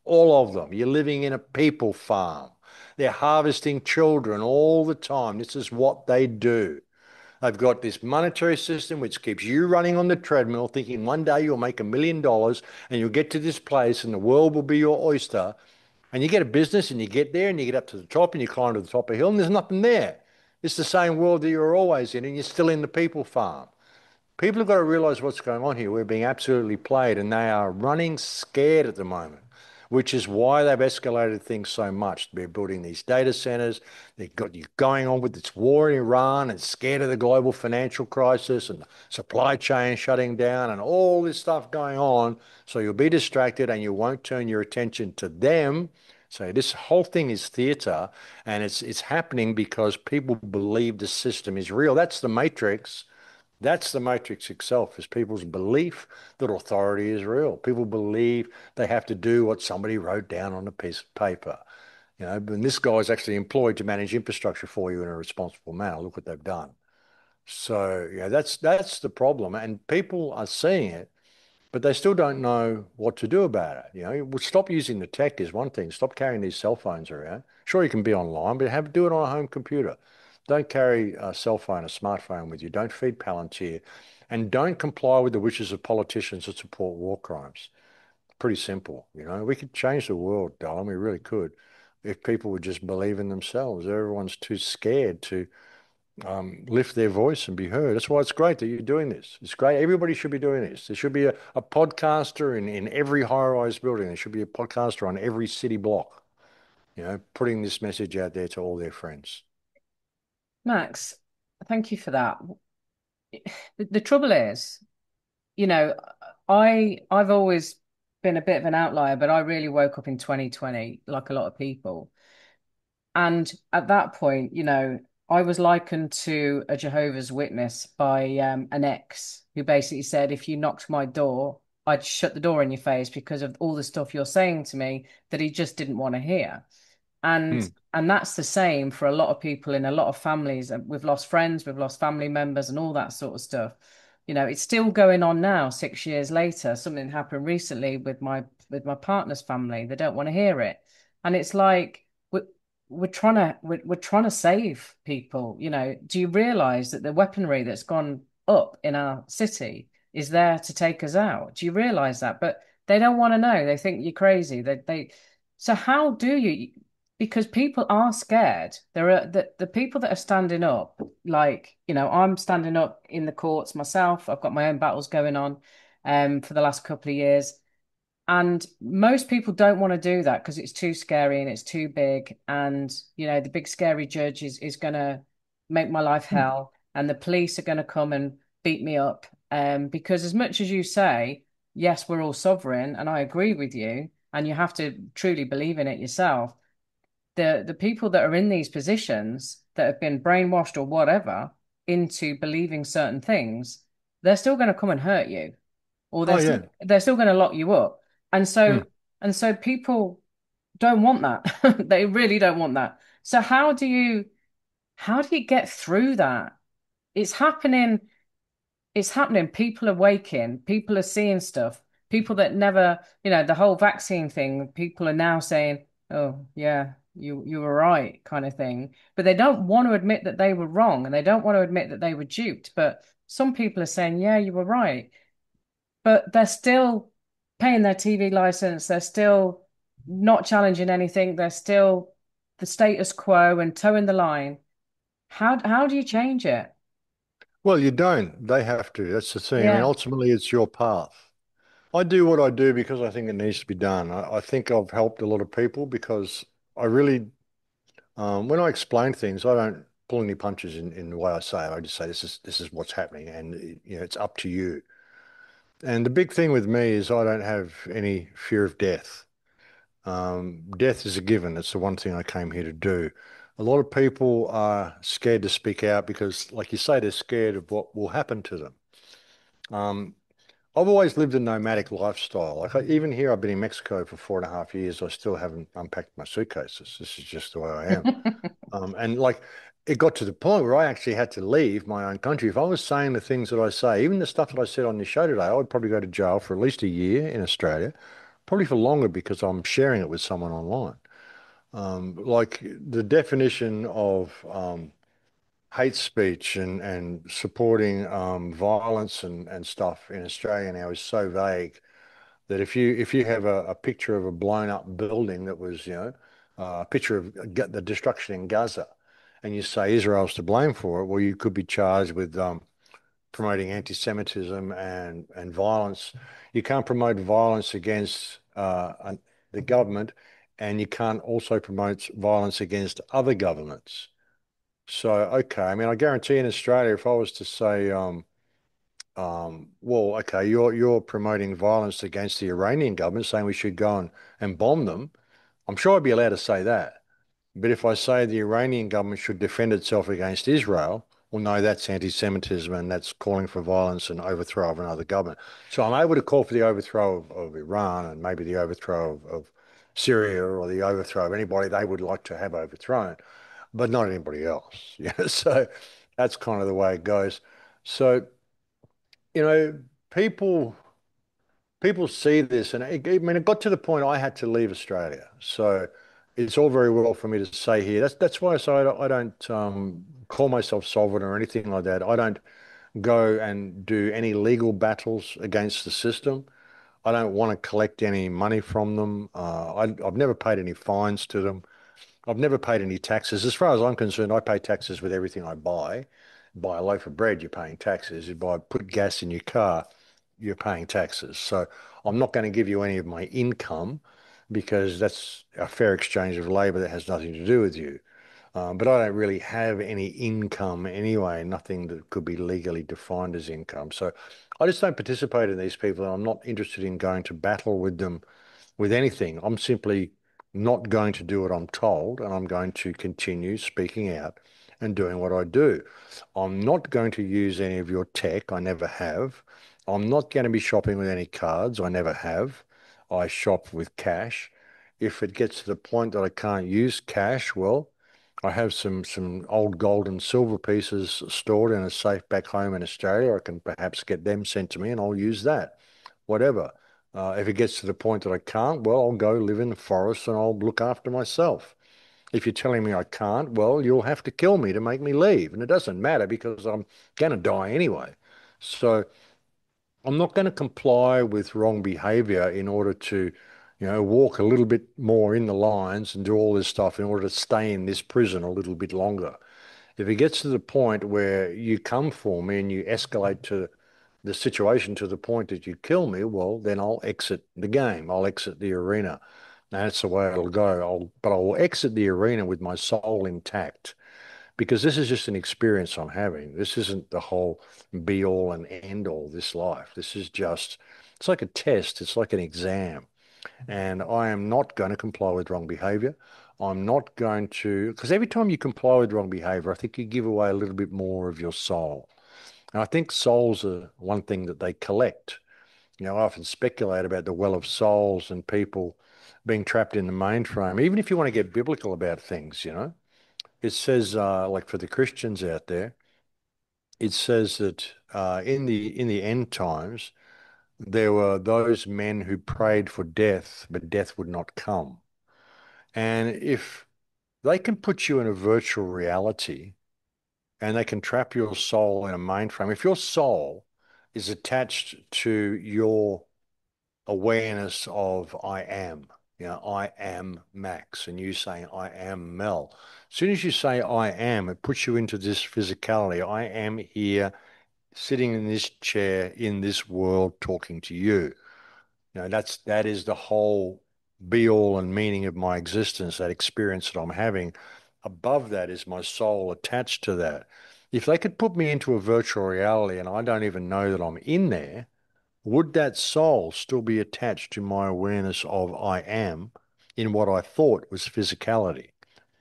all of them. You're living in a people farm. They're harvesting children all the time. This is what they do. They've got this monetary system which keeps you running on the treadmill, thinking one day you'll make $1 million and you'll get to this place and the world will be your oyster. And you get a business and you get there and you get up to the top and you climb to the top of a hill and there's nothing there. It's the same world that you're always in and you're still in the people farm. People have got to realize what's going on here. We're being absolutely played and they are running scared at the moment, which is why they've escalated things so much. They're building these data centers. They've got you going on with this war in Iran and scared of the global financial crisis and the supply chain shutting down and all this stuff going on. So you'll be distracted and you won't turn your attention to them. So this whole thing is theater and it's happening because people believe the system is real. That's the matrix. That's the matrix itself, is people's belief that authority is real. People believe they have to do what somebody wrote down on a piece of paper. And this guy is actually employed to manage infrastructure for you in a responsible manner. Look what they've done. So, that's the problem. And people are seeing it, but they still don't know what to do about it. Well, stop using the tech is one thing. Stop carrying these cell phones around. Sure, you can be online, but do it on a home computer. Don't carry a cell phone, a smartphone with you. Don't feed Palantir, and don't comply with the wishes of politicians that support war crimes. Pretty simple. We could change the world, darling. We really could, if people would just believe in themselves. Everyone's too scared to lift their voice and be heard. That's why it's great that you're doing this. It's great. Everybody should be doing this. There should be a podcaster in every high-rise building. There should be a podcaster on every city block, putting this message out there to all their friends. Max, thank you for that. The trouble is, you know, I've always been a bit of an outlier, but I really woke up in 2020, like a lot of people. And at that point, I was likened to a Jehovah's Witness by an ex who basically said, if you knocked my door, I'd shut the door in your face because of all the stuff you're saying to me that he just didn't want to hear. And Hmm. and that's the same for a lot of people in a lot of families. And we've lost friends, we've lost family members, and all that sort of stuff. It's still going on now, 6 years later. Something happened recently with my partner's family. They don't want to hear it, and it's like we're trying to save people. Do you realize that the weaponry that's gone up in our city is there to take us out? Do you realize that? But they don't want to know. They think you're crazy. So how do you? Because people are scared. There are the people that are standing up, like, I'm standing up in the courts myself. I've got my own battles going on for the last couple of years. And most people don't want to do that because it's too scary and it's too big. And, the big scary judge is gonna make my life hell. And the police are gonna come and beat me up. Because as much as you say, yes, we're all sovereign, and I agree with you, and you have to truly believe in it yourself, the people that are in these positions that have been brainwashed or whatever into believing certain things, they're still going to come and hurt you, or Oh, they're still yeah. they're still going to lock you up. And Hmm. so and so people don't want that. They really don't want that. So how do you get through that? It's happening. It's happening. People are waking. People are seeing stuff. People that never, the whole vaccine thing, people are now saying, "Oh, yeah, you were right," kind of thing. But they don't want to admit that they were wrong, and they don't want to admit that they were duped. But some people are saying, "Yeah, you were right," but they're still paying their TV license. They're still not challenging anything. They're still the status quo and toeing the line. How do you change it? Well, you don't. They have to. That's the thing. I mean, Yeah. ultimately, it's your path. I do what I do because I think it needs to be done. I think I've helped a lot of people because I really, when I explain things, I don't pull any punches in the way I say it. I just say this is what's happening, and it's up to you. And the big thing with me is I don't have any fear of death. Death is a given. It's the one thing I came here to do. A lot of people are scared to speak out because, like you say, they're scared of what will happen to them. Um, I've always lived a nomadic lifestyle. Even here, I've been in Mexico for 4.5 years. I still haven't unpacked my suitcases. This is just the way I am. And like, it got to the point where I actually had to leave my own country. If I was saying the things that I say, even the stuff that I said on this show today, I would probably go to jail for at least a year in Australia probably for longer because I'm sharing it with someone online. Like the definition of hate speech and supporting violence and stuff in Australia now is so vague that if you have a picture of a blown up building that was, a picture of the destruction in Gaza, and you say Israel's to blame for it, well, you could be charged with promoting anti-Semitism and violence. You can't promote violence against the government, and you can't also promote violence against other governments. So, okay, I mean, I guarantee in Australia, if I was to say, well, okay, you're promoting violence against the Iranian government, saying we should go and bomb them, I'm sure I'd be allowed to say that. But if I say the Iranian government should defend itself against Israel, well, no, that's anti-Semitism and that's calling for violence and overthrow of another government. So I'm able to call for the overthrow of Iran and maybe the overthrow of Syria or the overthrow of anybody they would like to have overthrown, but not anybody else. Yeah, so that's kind of the way it goes. So, you know, people people see this, and I mean, it got to the point I had to leave Australia. So it's all very well for me to say here. That's why I say I don't call myself sovereign or anything like that. I don't go and do any legal battles against the system. I don't want to collect any money from them. I've never paid any fines to them. I've never paid any taxes. As far as I'm concerned, I pay taxes with everything I buy. Buy a loaf of bread, you're paying taxes. You buy put gas in your car, you're paying taxes. So I'm not going to give you any of my income because that's a fair exchange of labor that has nothing to do with you. But I don't really have any income anyway, nothing that could be legally defined as income. So I just don't participate in these people, and I'm not interested in going to battle with them with anything. I'm simply not going to do what I'm told, and I'm going to continue speaking out and doing what I do. I'm not going to use any of your tech. I never have. I'm not going to be shopping with any cards. I never have. I shop with cash. If it gets to the point that I can't use cash, well, I have some old gold and silver pieces stored in a safe back home in Australia. I can perhaps get them sent to me and I'll use that. Whatever. If it gets to the point that I can't, well, I'll go live in the forest and I'll look after myself. If you're telling me I can't, well, you'll have to kill me to make me leave. And it doesn't matter because I'm going to die anyway. So I'm not going to comply with wrong behavior in order to, walk a little bit more in the lines and do all this stuff in order to stay in this prison a little bit longer. If it gets to the point where you come for me and you escalate to the situation to the point that you kill me, well, then I'll exit the game. I'll exit the arena. That's the way it'll go. But I will exit the arena with my soul intact because this is just an experience I'm having. This isn't the whole be all and end all this life. This is just, it's like a test. It's like an exam. And I am not going to comply with wrong behavior. I'm not going to, because every time you comply with wrong behavior, I think you give away a little bit more of your soul. And I think souls are one thing that they collect. I often speculate about the well of souls and people being trapped in the mainframe. Even if you want to get biblical about things, it says, like for the Christians out there, it says that in the end times, there were those men who prayed for death, but death would not come. And if they can put you in a virtual reality and they can trap your soul in a mainframe, if your soul is attached to your awareness of I am, I am Max, and you saying I am Mel. As soon as you say I am, it puts you into this physicality. I am here, sitting in this chair, in this world, talking to you. That is the whole be all and meaning of my existence, that experience that I'm having. Above that is my soul attached to that. If they could put me into a virtual reality and I don't even know that I'm in there, would that soul still be attached to my awareness of I am in what I thought was physicality?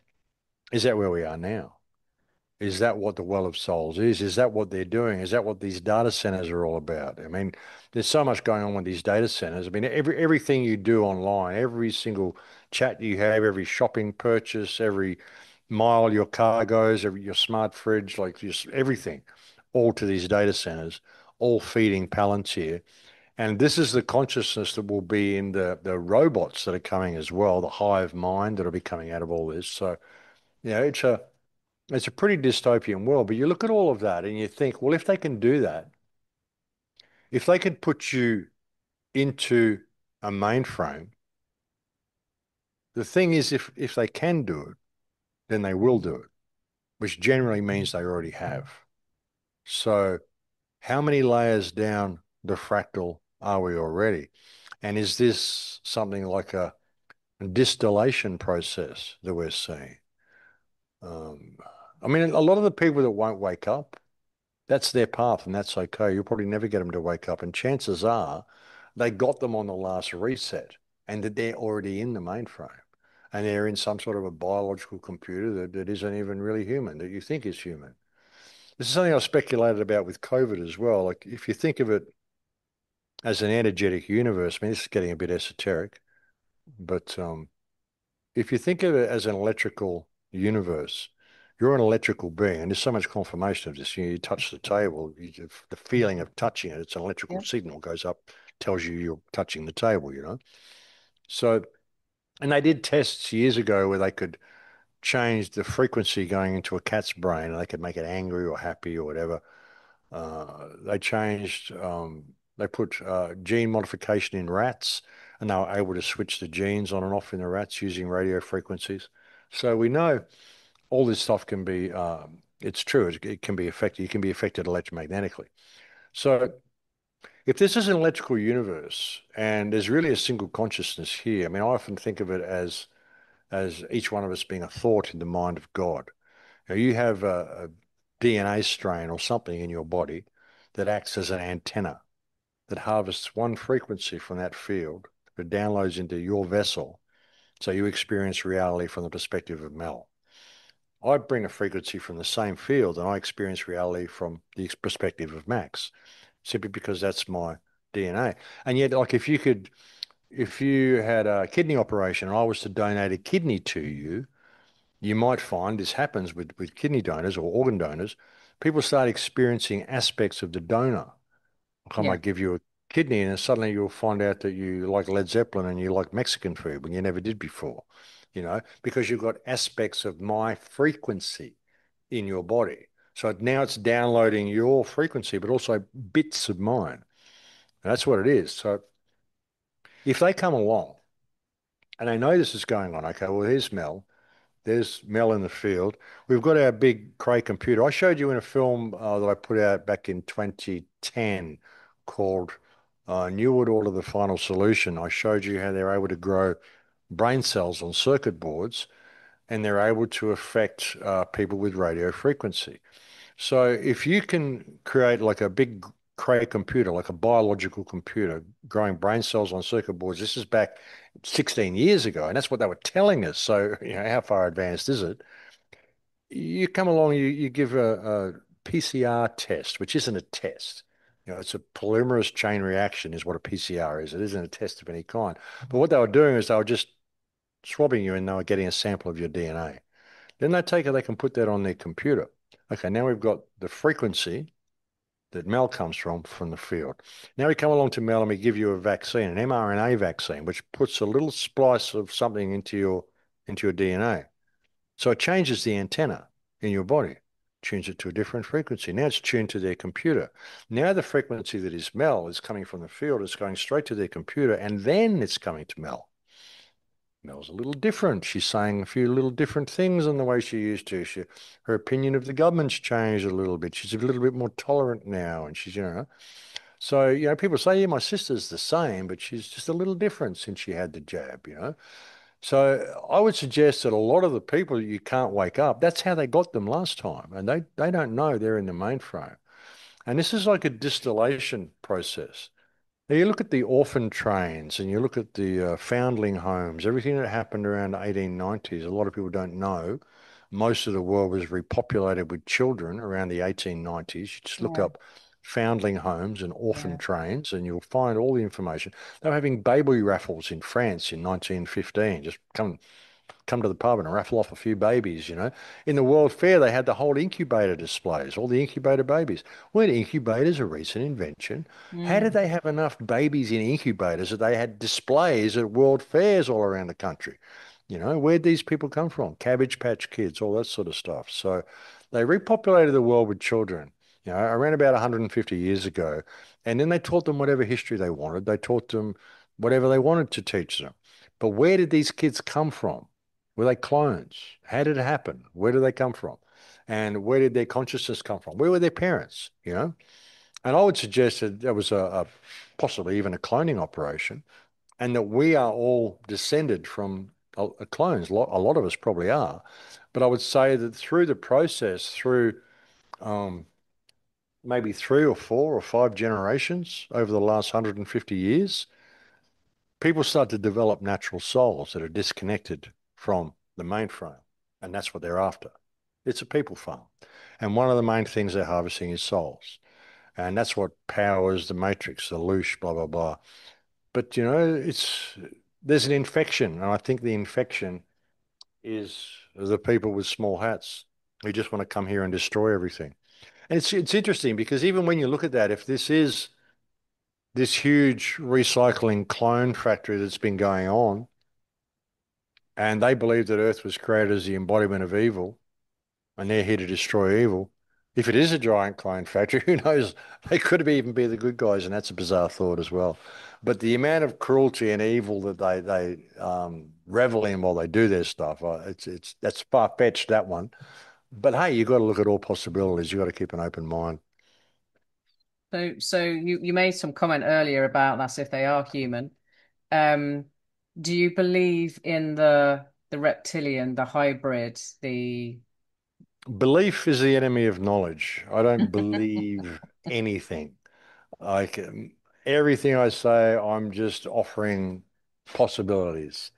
Is that where we are now? Is that what the Well of Souls is? Is that what they're doing? Is that what these data centers are all about? I mean, there's so much going on with these data centers. I mean, everything you do online, every single chat you have, every shopping purchase, every mile your car goes, your smart fridge, like just everything, all to these data centers, all feeding Palantir. And this is the consciousness that will be in the robots that are coming as well, the hive mind that'll be coming out of all this. So, it's a pretty dystopian world. But you look at all of that and you think, well, if they can do that, if they could put you into a mainframe, the thing is, if they can do it, then they will do it, which generally means they already have. So, how many layers down the fractal are we already? And is this something like a distillation process that we're seeing? Um, I mean, a lot of the people that won't wake up, that's their path, and that's okay. You'll probably never get them to wake up. And chances are they got them on the last reset and that they're already in the mainframe and they're in some sort of a biological computer that isn't even really human, that you think is human. This is something I've speculated about with COVID as well. Like, if you think of it as an energetic universe, I mean, this is getting a bit esoteric, but if you think of it as an electrical universe, you're an electrical being, and there's so much confirmation of this. You touch the table, the feeling of touching it, it's an electrical Yeah. signal goes up, tells you you're touching the table. So, and they did tests years ago where they could change the frequency going into a cat's brain, and they could make it angry or happy or whatever. They changed, they put gene modification in rats, and they were able to switch the genes on and off in the rats using radio frequencies. So we know all this stuff can be, it's true, it can be affected, you can be affected electromagnetically. So if this is an electrical universe and there's really a single consciousness here, I mean, I often think of it as each one of us being a thought in the mind of God. You have a DNA strain or something in your body that acts as an antenna that harvests one frequency from that field that downloads into your vessel. So you experience reality from the perspective of Mel. I bring a frequency from the same field and I experience reality from the perspective of Max, simply because that's my DNA. And yet, like, if you had a kidney operation and I was to donate a kidney to you, you might find this happens with kidney donors or organ donors. People start experiencing aspects of the donor. I Yeah. might give you a kidney, and then suddenly you'll find out that you like Led Zeppelin and you like Mexican food when you never did before, because you've got aspects of my frequency in your body. So now it's downloading your frequency, but also bits of mine. And that's what it is. So if they come along and they know this is going on, okay, well, here's Mel. There's Mel in the field. We've got our big Cray computer. I showed you in a film that I put out back in 2010 called New World Order: The Final Solution. I showed you how they're able to grow brain cells on circuit boards and they're able to affect people with radio frequency. So if you can create like a big Cray computer, like a biological computer, growing brain cells on circuit boards, this is back 16 years ago, and that's what they were telling us. So, how far advanced is it? You come along, you give a PCR test, which isn't a test. It's a polymerase chain reaction, is what a PCR is. It isn't a test of any kind. But what they were doing is they were just swabbing you and they were getting a sample of your DNA. Then they can put that on their computer. Okay, now we've got the frequency that Mel comes from the field. Now we come along to Mel and we give you a vaccine, an mRNA vaccine, which puts a little splice of something into your DNA. So it changes the antenna in your body, tunes it to a different frequency. Now it's tuned to their computer. Now the frequency that is Mel is coming from the field, it's going straight to their computer, and then it's coming to Mel. Mel's a little different. She's saying a few little different things than the way she used to. Her opinion of the government's changed a little bit. She's a little bit more tolerant now, and she's. So, people say, yeah, my sister's the same, but she's just a little different since she had the jab. So I would suggest that a lot of the people you can't wake up, that's how they got them last time, and they don't know they're in the mainframe. And this is like a distillation process. Now you look at the orphan trains and you look at the foundling homes, everything that happened around the 1890s, a lot of people don't know. Most of the world was repopulated with children around the 1890s. You just look Yeah. up foundling homes and orphan Yeah. trains and you'll find all the information. They were having baby raffles in France in 1915, just come. come to the pub and raffle off a few babies, you know. In the World Fair, they had the whole incubator displays, all the incubator babies. Weren't incubators a recent invention? How did Mm. they have enough babies in incubators that they had displays at World Fairs all around the country? You know, where'd these people come from? Cabbage Patch Kids, all that sort of stuff. So they repopulated the world with children, you know, around about 150 years ago. And then they taught them whatever history they wanted. They taught them whatever they wanted to teach them. But where did these kids come from? Were they clones? How did it happen? Where did they come from? And where did their consciousness come from? Where were their parents? You know? And I would suggest that there was a possibly even a cloning operation, and that we are all descended from clones. A lot of us probably are. But I would say that through the process, through um, maybe 3 or 4 or 5 generations over the last 150 years, people start to develop natural souls that are disconnected from the mainframe. And that's what they're after. It's a people farm. And one of the main things they're harvesting is souls. And that's what powers the matrix, the loosh, blah, blah, blah. But, you know, there's an infection. And I think the infection is the people with small hats who just want to come here and destroy everything. And it's interesting because even when you look at that, if this is this huge recycling clone factory that's been going on, and they believe that Earth was created as the embodiment of evil, and they're here to destroy evil. If it is a giant clone factory, who knows? They could even be the good guys, and that's a bizarre thought as well. But the amount of cruelty and evil that they revel in while they do their stuff, it's that's far fetched, that one. But hey, you've got to look at all possibilities. You've got to keep an open mind. So you made some comment earlier about that's if they are human. Um, do you believe in the reptilian, the hybrid, the Belief is the enemy of knowledge. I don't believe anything. Like everything I say, I'm just offering possibilities.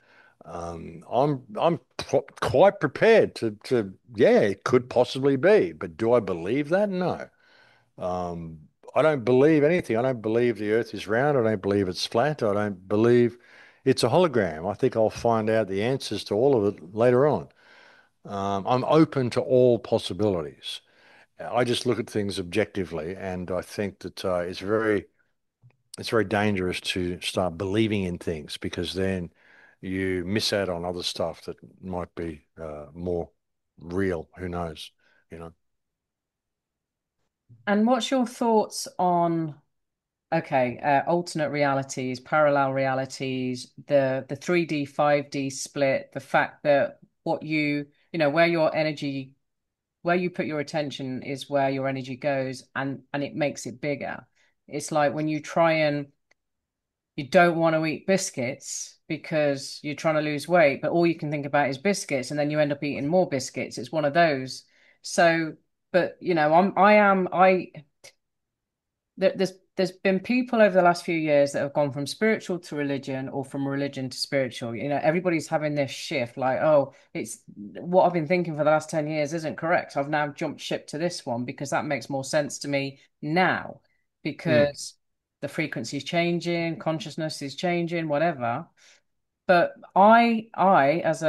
I'm quite prepared to yeah, it could possibly be, but do I believe that? No. Um, I don't believe anything. I don't believe the Earth is round. I don't believe it's flat. I don't believe it's a hologram. I think I'll find out the answers to all of it later on. I'm open to all possibilities. I just look at things objectively, and I think that it's very dangerous to start believing in things because then you miss out on other stuff that might be more real. Who knows? You know. and what's your thoughts on okay, alternate realities, parallel realities, the 3D, 5D split, the fact that what you know, where your energy, where you put your attention is where your energy goes and it makes it bigger. It's like when you try and you don't want to eat biscuits because you're trying to lose weight, but all you can think about is biscuits, and then you end up eating more biscuits. It's one of those. So, but you know, there's been people over the last few years that have gone from spiritual to religion or from religion to spiritual. You know, everybody's having this shift, like, oh, it's what I've been thinking for the last 10 years isn't correct. I've now jumped ship to this one because that makes more sense to me now Mm. because the frequency is changing, consciousness is changing, whatever. But I, as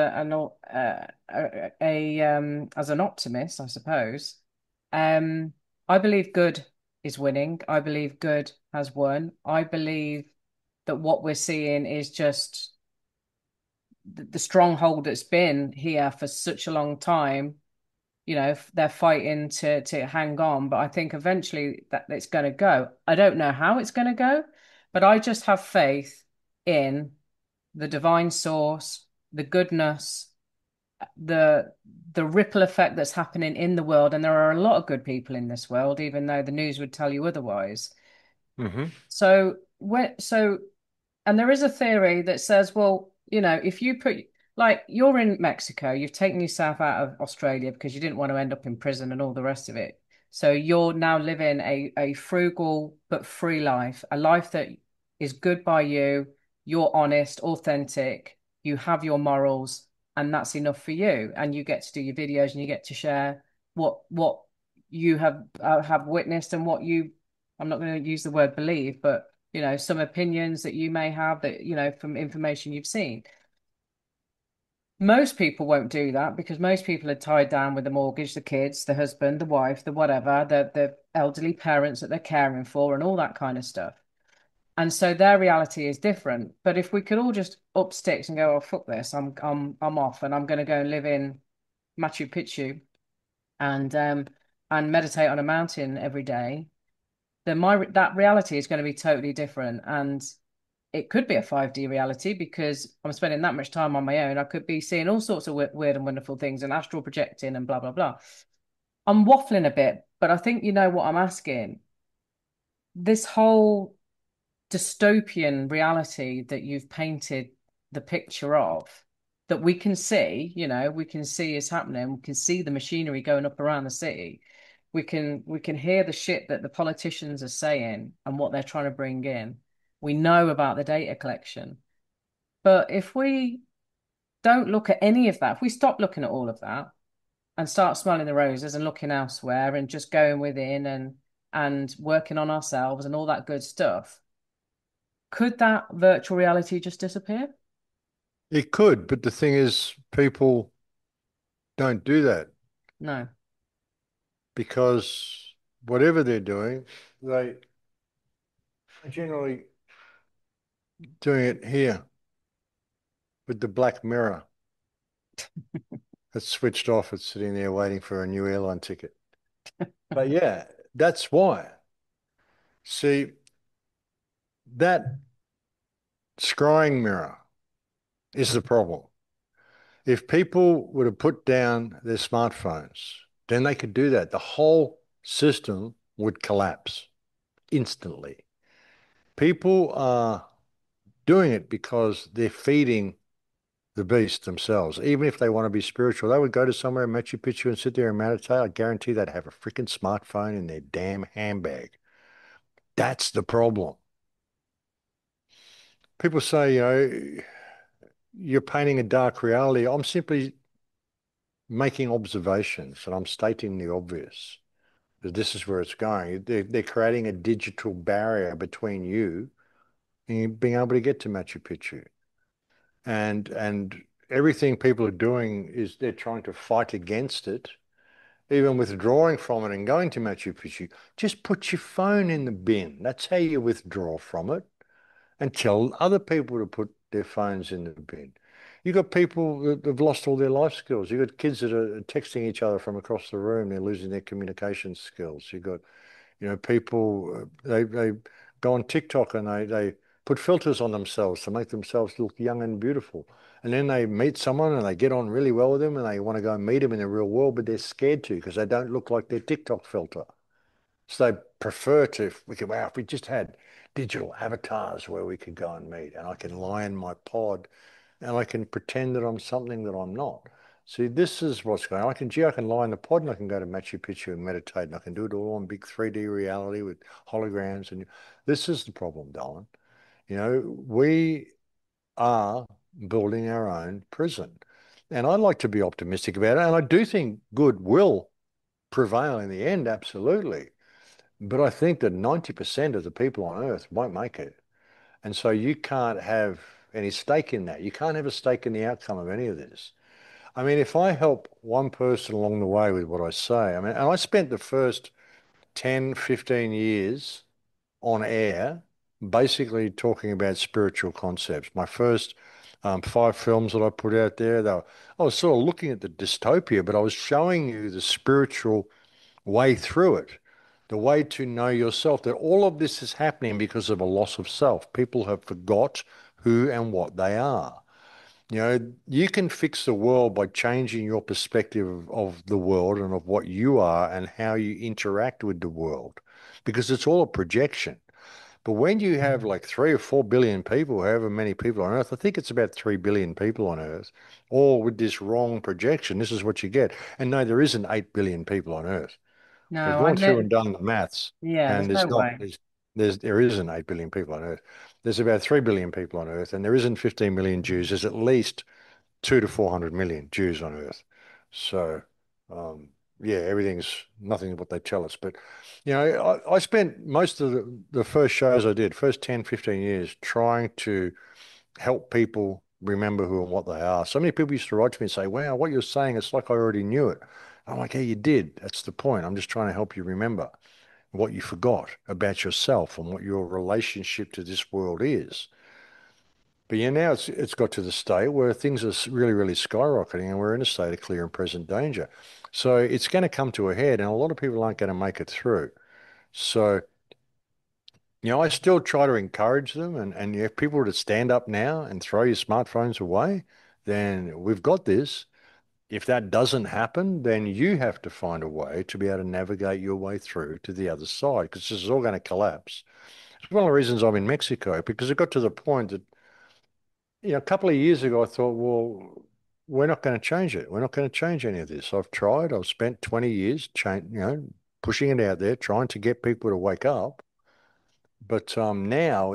as an optimist, I suppose, um, I believe good is winning. I believe good has won. I believe that what we're seeing is just the stronghold that's been here for such a long time. You know, they're fighting to hang on, but I think eventually that it's going to go. I don't know how it's going to go, but I just have faith in the divine source, the goodness, the the ripple effect that's happening in the world. And there are a lot of good people in this world, even though the news would tell you otherwise. Hmm. So and there is a theory that says, well, you know, if you put like you're in Mexico, you've taken yourself out of Australia because you didn't want to end up in prison and all the rest of it. So you're now living a frugal but free life, a life that is good by you, you're honest, authentic, you have your morals, and that's enough for you. And you get to do your videos and you get to share what you have witnessed and what you I'm not going to use the word believe, but you know, some opinions that you may have that, you know, from information you've seen. Most people won't do that because most people are tied down with the mortgage, the kids, the husband, the wife, the whatever, the elderly parents that they're caring for, and all that kind of stuff. And so their reality is different. But if we could all just up sticks and go, oh fuck this, I'm off, and I'm going to go and live in Machu Picchu and meditate on a mountain every day, then my that reality is going to be totally different. And it could be a 5D reality because I'm spending that much time on my own. I could be seeing all sorts of weird and wonderful things and astral projecting and blah, blah, blah. I'm waffling a bit, but I think you know what I'm asking. This whole dystopian reality that you've painted the picture of, that we can see, we can see is happening. We can see the machinery going up around the city. We can hear the shit that the politicians are saying and what they're trying to bring in. We know about the data collection. But if we don't look at any of that, if we stop looking at all of that and start smelling the roses and looking elsewhere and just going within and working on ourselves and all that good stuff, could that virtual reality just disappear? It could, but the thing is, people don't do that No. because whatever they're doing, they are generally doing it here with the black mirror. It's switched off. It's sitting there waiting for a new airline ticket. But yeah, that's why. See, that scrying mirror is the problem. If people would have put down their smartphones, then they could do that. The whole system would collapse instantly. People are doing it because they're feeding the beast themselves. Even if they want to be spiritual, they would go to somewhere in Machu Picchu and sit there and meditate. I guarantee they'd have a freaking smartphone in their damn handbag. That's the problem. People say, you're painting a dark reality. I'm simply making observations and I'm stating the obvious that this is where it's going. They're creating a digital barrier between you and you being able to get to Machu Picchu. And everything people are doing is they're trying to fight against it, even withdrawing from it and going to Machu Picchu. Just put your phone in the bin. That's how you withdraw from it. And tell other people to put their phones in the bin. You've got people that have lost all their life skills. You've got kids that are texting each other from across the room. They're losing their communication skills. You've got, people, they go on TikTok and they put filters on themselves to make themselves look young and beautiful. And then they meet someone and they get on really well with them and they want to go and meet them in the real world, but they're scared to because they don't look like their TikTok filter. So they prefer to, wow, if we just had digital avatars where we could go and meet and I can lie in my pod and I can pretend that I'm something that I'm not. See, this is what's going on. I can lie in the pod and I can go to Machu Picchu and meditate and I can do it all on big 3D reality with holograms. And this is the problem, darling. We are building our own prison. And I like to be optimistic about it. And I do think good will prevail in the end, absolutely. But I think that 90% of the people on Earth won't make it. And so you can't have any stake in that. You can't have a stake in the outcome of any of this. I mean, if I help one person along the way with what I say, and I spent the first 10, 15 years on air basically talking about spiritual concepts. My first 5 films that I put out there, I was sort of looking at the dystopia, but I was showing you the spiritual way through it, the way to know yourself, that all of this is happening because of a loss of self. People have forgot who and what they are. You can fix the world by changing your perspective of the world and of what you are and how you interact with the world, because it's all a projection. But when you have like 3 or 4 billion people, however many people on Earth, I think it's about 3 billion people on Earth, all with this wrong projection, this is what you get. And no, there isn't 8 billion people on Earth. We've No, I gone through know. and done the maths, Yeah, and there's no way. there isn't 8 billion people on Earth. There's about 3 billion people on Earth, and there isn't 15 million Jews. There's at least 2 to 400 million Jews on Earth. So, um, yeah, everything's nothing what they tell us. But, I spent most of the first shows I did, first 10, 15 years, trying to help people remember who and what they are. So many people used to write to me and say, wow, what you're saying, it's like I already knew it. I'm like, yeah, you did. That's the point. I'm just trying to help you remember what you forgot about yourself and what your relationship to this world is. But yeah, now it's got to the state where things are really, really skyrocketing and we're in a state of clear and present danger. So it's going to come to a head and a lot of people aren't going to make it through. So, I still try to encourage them and if people were to stand up now and throw your smartphones away, then we've got this. If that doesn't happen, then you have to find a way to be able to navigate your way through to the other side because this is all going to collapse. It's one of the reasons I'm in Mexico because it got to the point that, a couple of years ago, I thought, well, we're not going to change it. We're not going to change any of this. I've tried. I've spent 20 years, pushing it out there, trying to get people to wake up. But now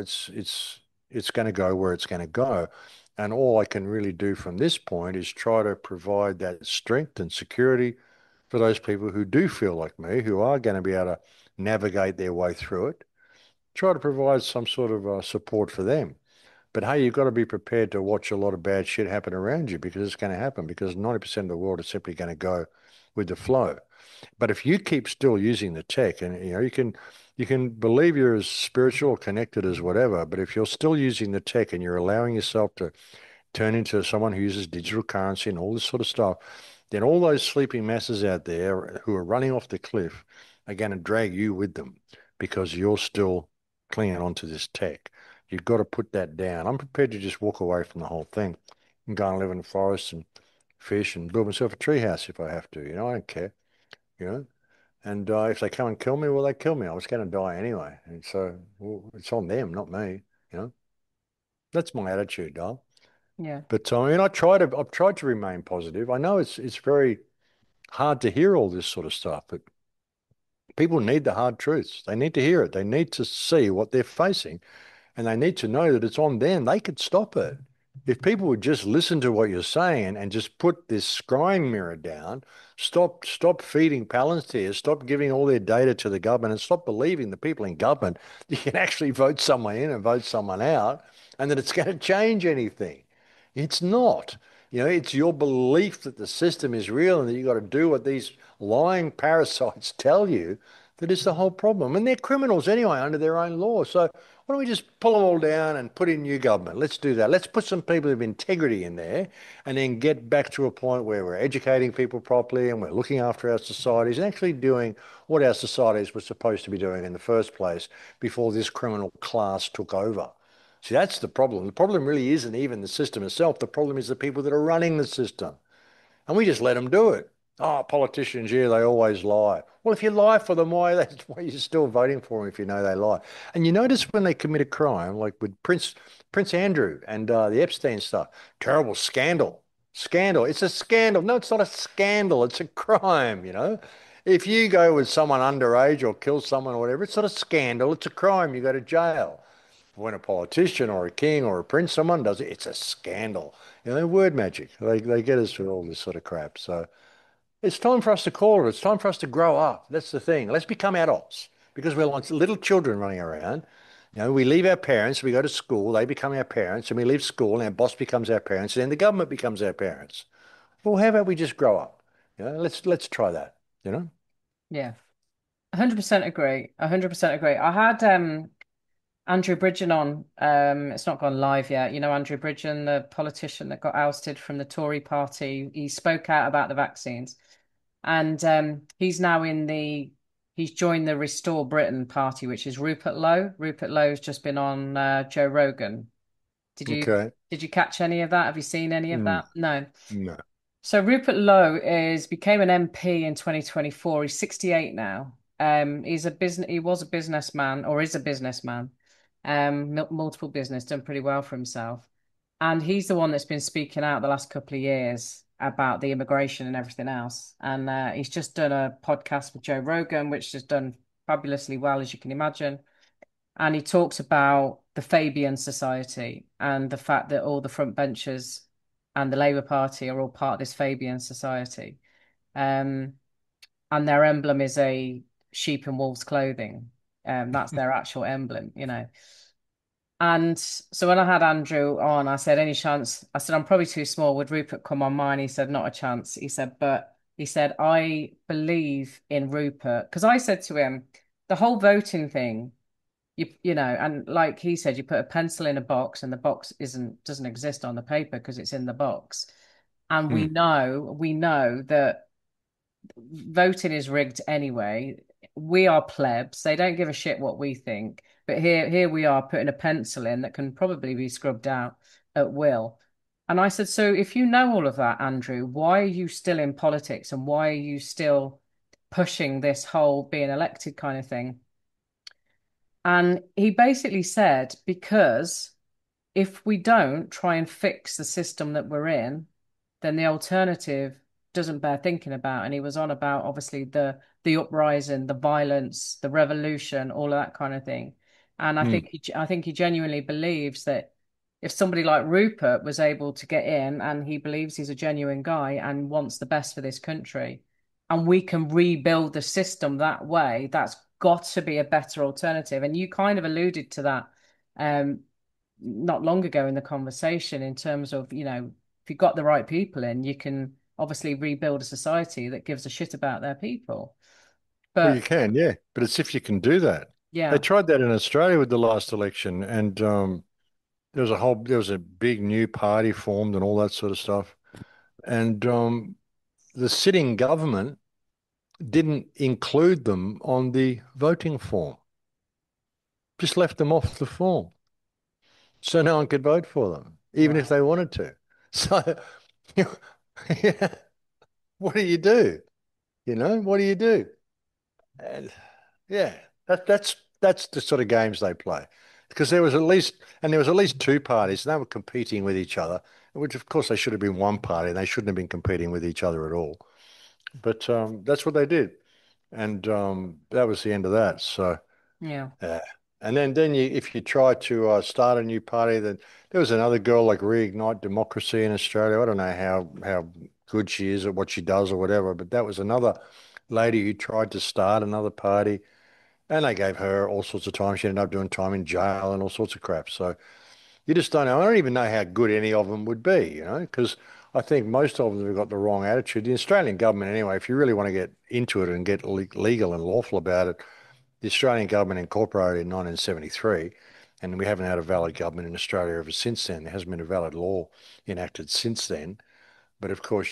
it's going to go where it's going to go, and all I can really do from this point is try to provide that strength and security for those people who do feel like me, who are going to be able to navigate their way through it. Try to provide some sort of support for them. But hey, you've got to be prepared to watch a lot of bad shit happen around you because it's going to happen because 90% of the world is simply going to go with the flow. But if you keep still using the tech and you can believe you're as spiritual or connected as whatever, but if you're still using the tech and you're allowing yourself to turn into someone who uses digital currency and all this sort of stuff, then all those sleeping masses out there who are running off the cliff are going to drag you with them because you're still clinging onto this tech. You've got to put that down. I'm prepared to just walk away from the whole thing and go and live in the forest and fish and build myself a treehouse if I have to. I don't care. You know. And if they come and kill me, well, they kill me. I was going to die anyway. And so well, it's on them, not me. You know, that's my attitude, Dale. Yeah. But I've tried to remain positive. I know it's very hard to hear all this sort of stuff, but people need the hard truths. They need to hear it. They need to see what they're facing. And they need to know that it's on them. They could stop it. If people would just listen to what you're saying and just put this scrying mirror down, stop feeding Palantir, stop giving all their data to the government, and stop believing the people in government you can actually vote someone in and vote someone out, and that it's going to change anything. It's not. It's your belief that the system is real and that you've got to do what these lying parasites tell you that is the whole problem. And they're criminals anyway under their own law. So why don't we just pull them all down and put in new government? Let's do that. Let's put some people of integrity in there and then get back to a point where we're educating people properly and we're looking after our societies and actually doing what our societies were supposed to be doing in the first place before this criminal class took over. See, that's the problem. The problem really isn't even the system itself. The problem is the people that are running the system. And we just let them do it. Oh, politicians, yeah, they always lie. Well, if you lie for them, why are you still voting for them if you know they lie? And you notice when they commit a crime, like with Prince Andrew and the Epstein stuff, terrible scandal. Scandal. It's a scandal. No, it's not a scandal. It's a crime. If you go with someone underage or kill someone or whatever, it's not a scandal. It's a crime. You go to jail. When a politician or a king or a prince, someone does it, it's a scandal. Word magic. They get us with all this sort of crap. So it's time for us to call it. It's time for us to grow up. That's the thing. Let's become adults because we're like little children running around. We leave our parents, we go to school, they become our parents, and we leave school, and our boss becomes our parents, and then the government becomes our parents. Well, how about we just grow up? Let's try that. You know? Yeah. 100% agree. 100% agree. I had Andrew Bridgen on. It's not gone live yet. Andrew Bridgen, the politician that got ousted from the Tory party. He spoke out about the vaccines. And he's joined the Restore Britain party, which is Rupert Lowe. Rupert Lowe's just been on Joe Rogan. Did you Okay. did you catch any of that? Have you seen any of Mm, that? No. no. So Rupert Lowe became an MP in 2024. He's 68 now. He was a businessman or is a businessman. Multiple business, done pretty well for himself. And he's the one that's been speaking out the last couple of years about the immigration and everything else. And he's just done a podcast with Joe Rogan, which has done fabulously well, as you can imagine. And he talks about the Fabian Society and the fact that all the front benchers and the Labour Party are all part of this Fabian Society. Um, and their emblem is a sheep and wolves clothing. That's their actual emblem. And so when I had Andrew on, I said, any chance? I said, I'm probably too small. Would Rupert come on mine? He said, not a chance. He said, but he said, I believe in Rupert. Because I said to him, the whole voting thing, you know, and like he said, you put a pencil in a box and the box doesn't exist on the paper because it's in the box. And Hmm. we know that voting is rigged anyway. We are plebs. They don't give a shit what we think. But here we are putting a pencil in that can probably be scrubbed out at will. And I said, so if you know all of that, Andrew, why are you still in politics and why are you still pushing this whole being elected kind of thing? And he basically said, because if we don't try and fix the system that we're in, then the alternative doesn't bear thinking about. And he was on about obviously the uprising, the violence, the revolution, all of that kind of thing. And Hmm. I think he genuinely believes that if somebody like Rupert was able to get in and he believes he's a genuine guy and wants the best for this country, and we can rebuild the system that way, that's got to be a better alternative. And you kind of alluded to that um, not long ago in the conversation in terms of, you know, if you've got the right people in, you can obviously rebuild a society that gives a shit about their people. Well, you But can, yeah, but it's if you can do that. They yeah, tried that in Australia with the last election, and there was a big new party formed and all that sort of stuff. And the sitting government didn't include them on the voting form, just left them off the form. So no one could vote for them, even if wow, they wanted to. So, yeah, what do you do? What do you do? And yeah, that's the sort of games they play. Because there was at least two parties, and they were competing with each other, which of course they should have been one party, and they shouldn't have been competing with each other at all. But that's what they did, and that was the end of that. So. yeah, Yeah. And if you try to start a new party, then there was another girl like Reignite Democracy in Australia. I don't know how good she is at what she does or whatever, but that was another lady who tried to start another party, and they gave her all sorts of time. She ended up doing time in jail and all sorts of crap. So you just don't know. I don't even know how good any of them would be, because I think most of them have got the wrong attitude. The Australian government, anyway, if you really want to get into it and get legal and lawful about it, the Australian government incorporated in 1973, and we haven't had a valid government in Australia ever since then. There hasn't been a valid law enacted since then. But of course,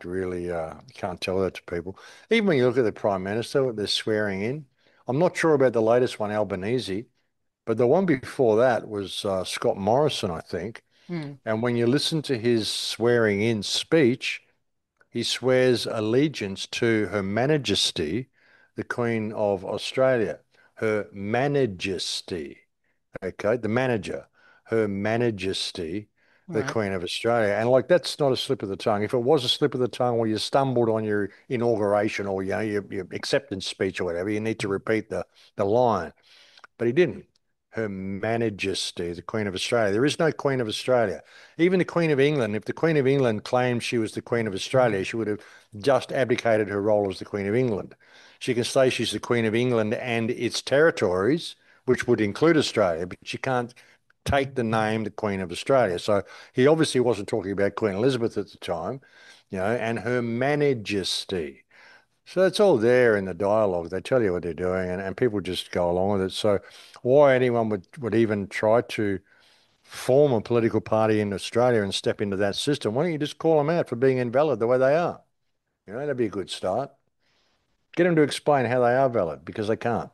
you can't tell that to people. Even when you look at the Prime Minister, what they're swearing in. I'm not sure about the latest one, Albanese, but the one before that was Scott Morrison, I think. hmm, And when you listen to his swearing in speech, he swears allegiance to Her Majesty, the Queen of Australia. Her Majesty, okay, the manager, Her Majesty, the right, Queen of Australia. And like that's not a slip of the tongue. If it was a slip of the tongue or you stumbled on your inauguration or your acceptance speech or whatever, you need to repeat the line. But he didn't. Her Majesty, the Queen of Australia. There is no Queen of Australia. Even the Queen of England, if the Queen of England claimed she was the Queen of Australia, she would have just abdicated her role as the Queen of England. She can say she's the Queen of England and its territories, which would include Australia, but she can't take the name the Queen of Australia. So he obviously wasn't talking about Queen Elizabeth at the time, and Her Majesty. So it's all there in the dialogue. They tell you what they're doing, and people just go along with it. So why anyone would even try to form a political party in Australia and step into that system, why don't you just call them out for being invalid the way they are? That'd be a good start. Get them to explain how they are valid because they can't.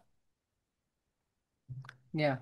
yeah,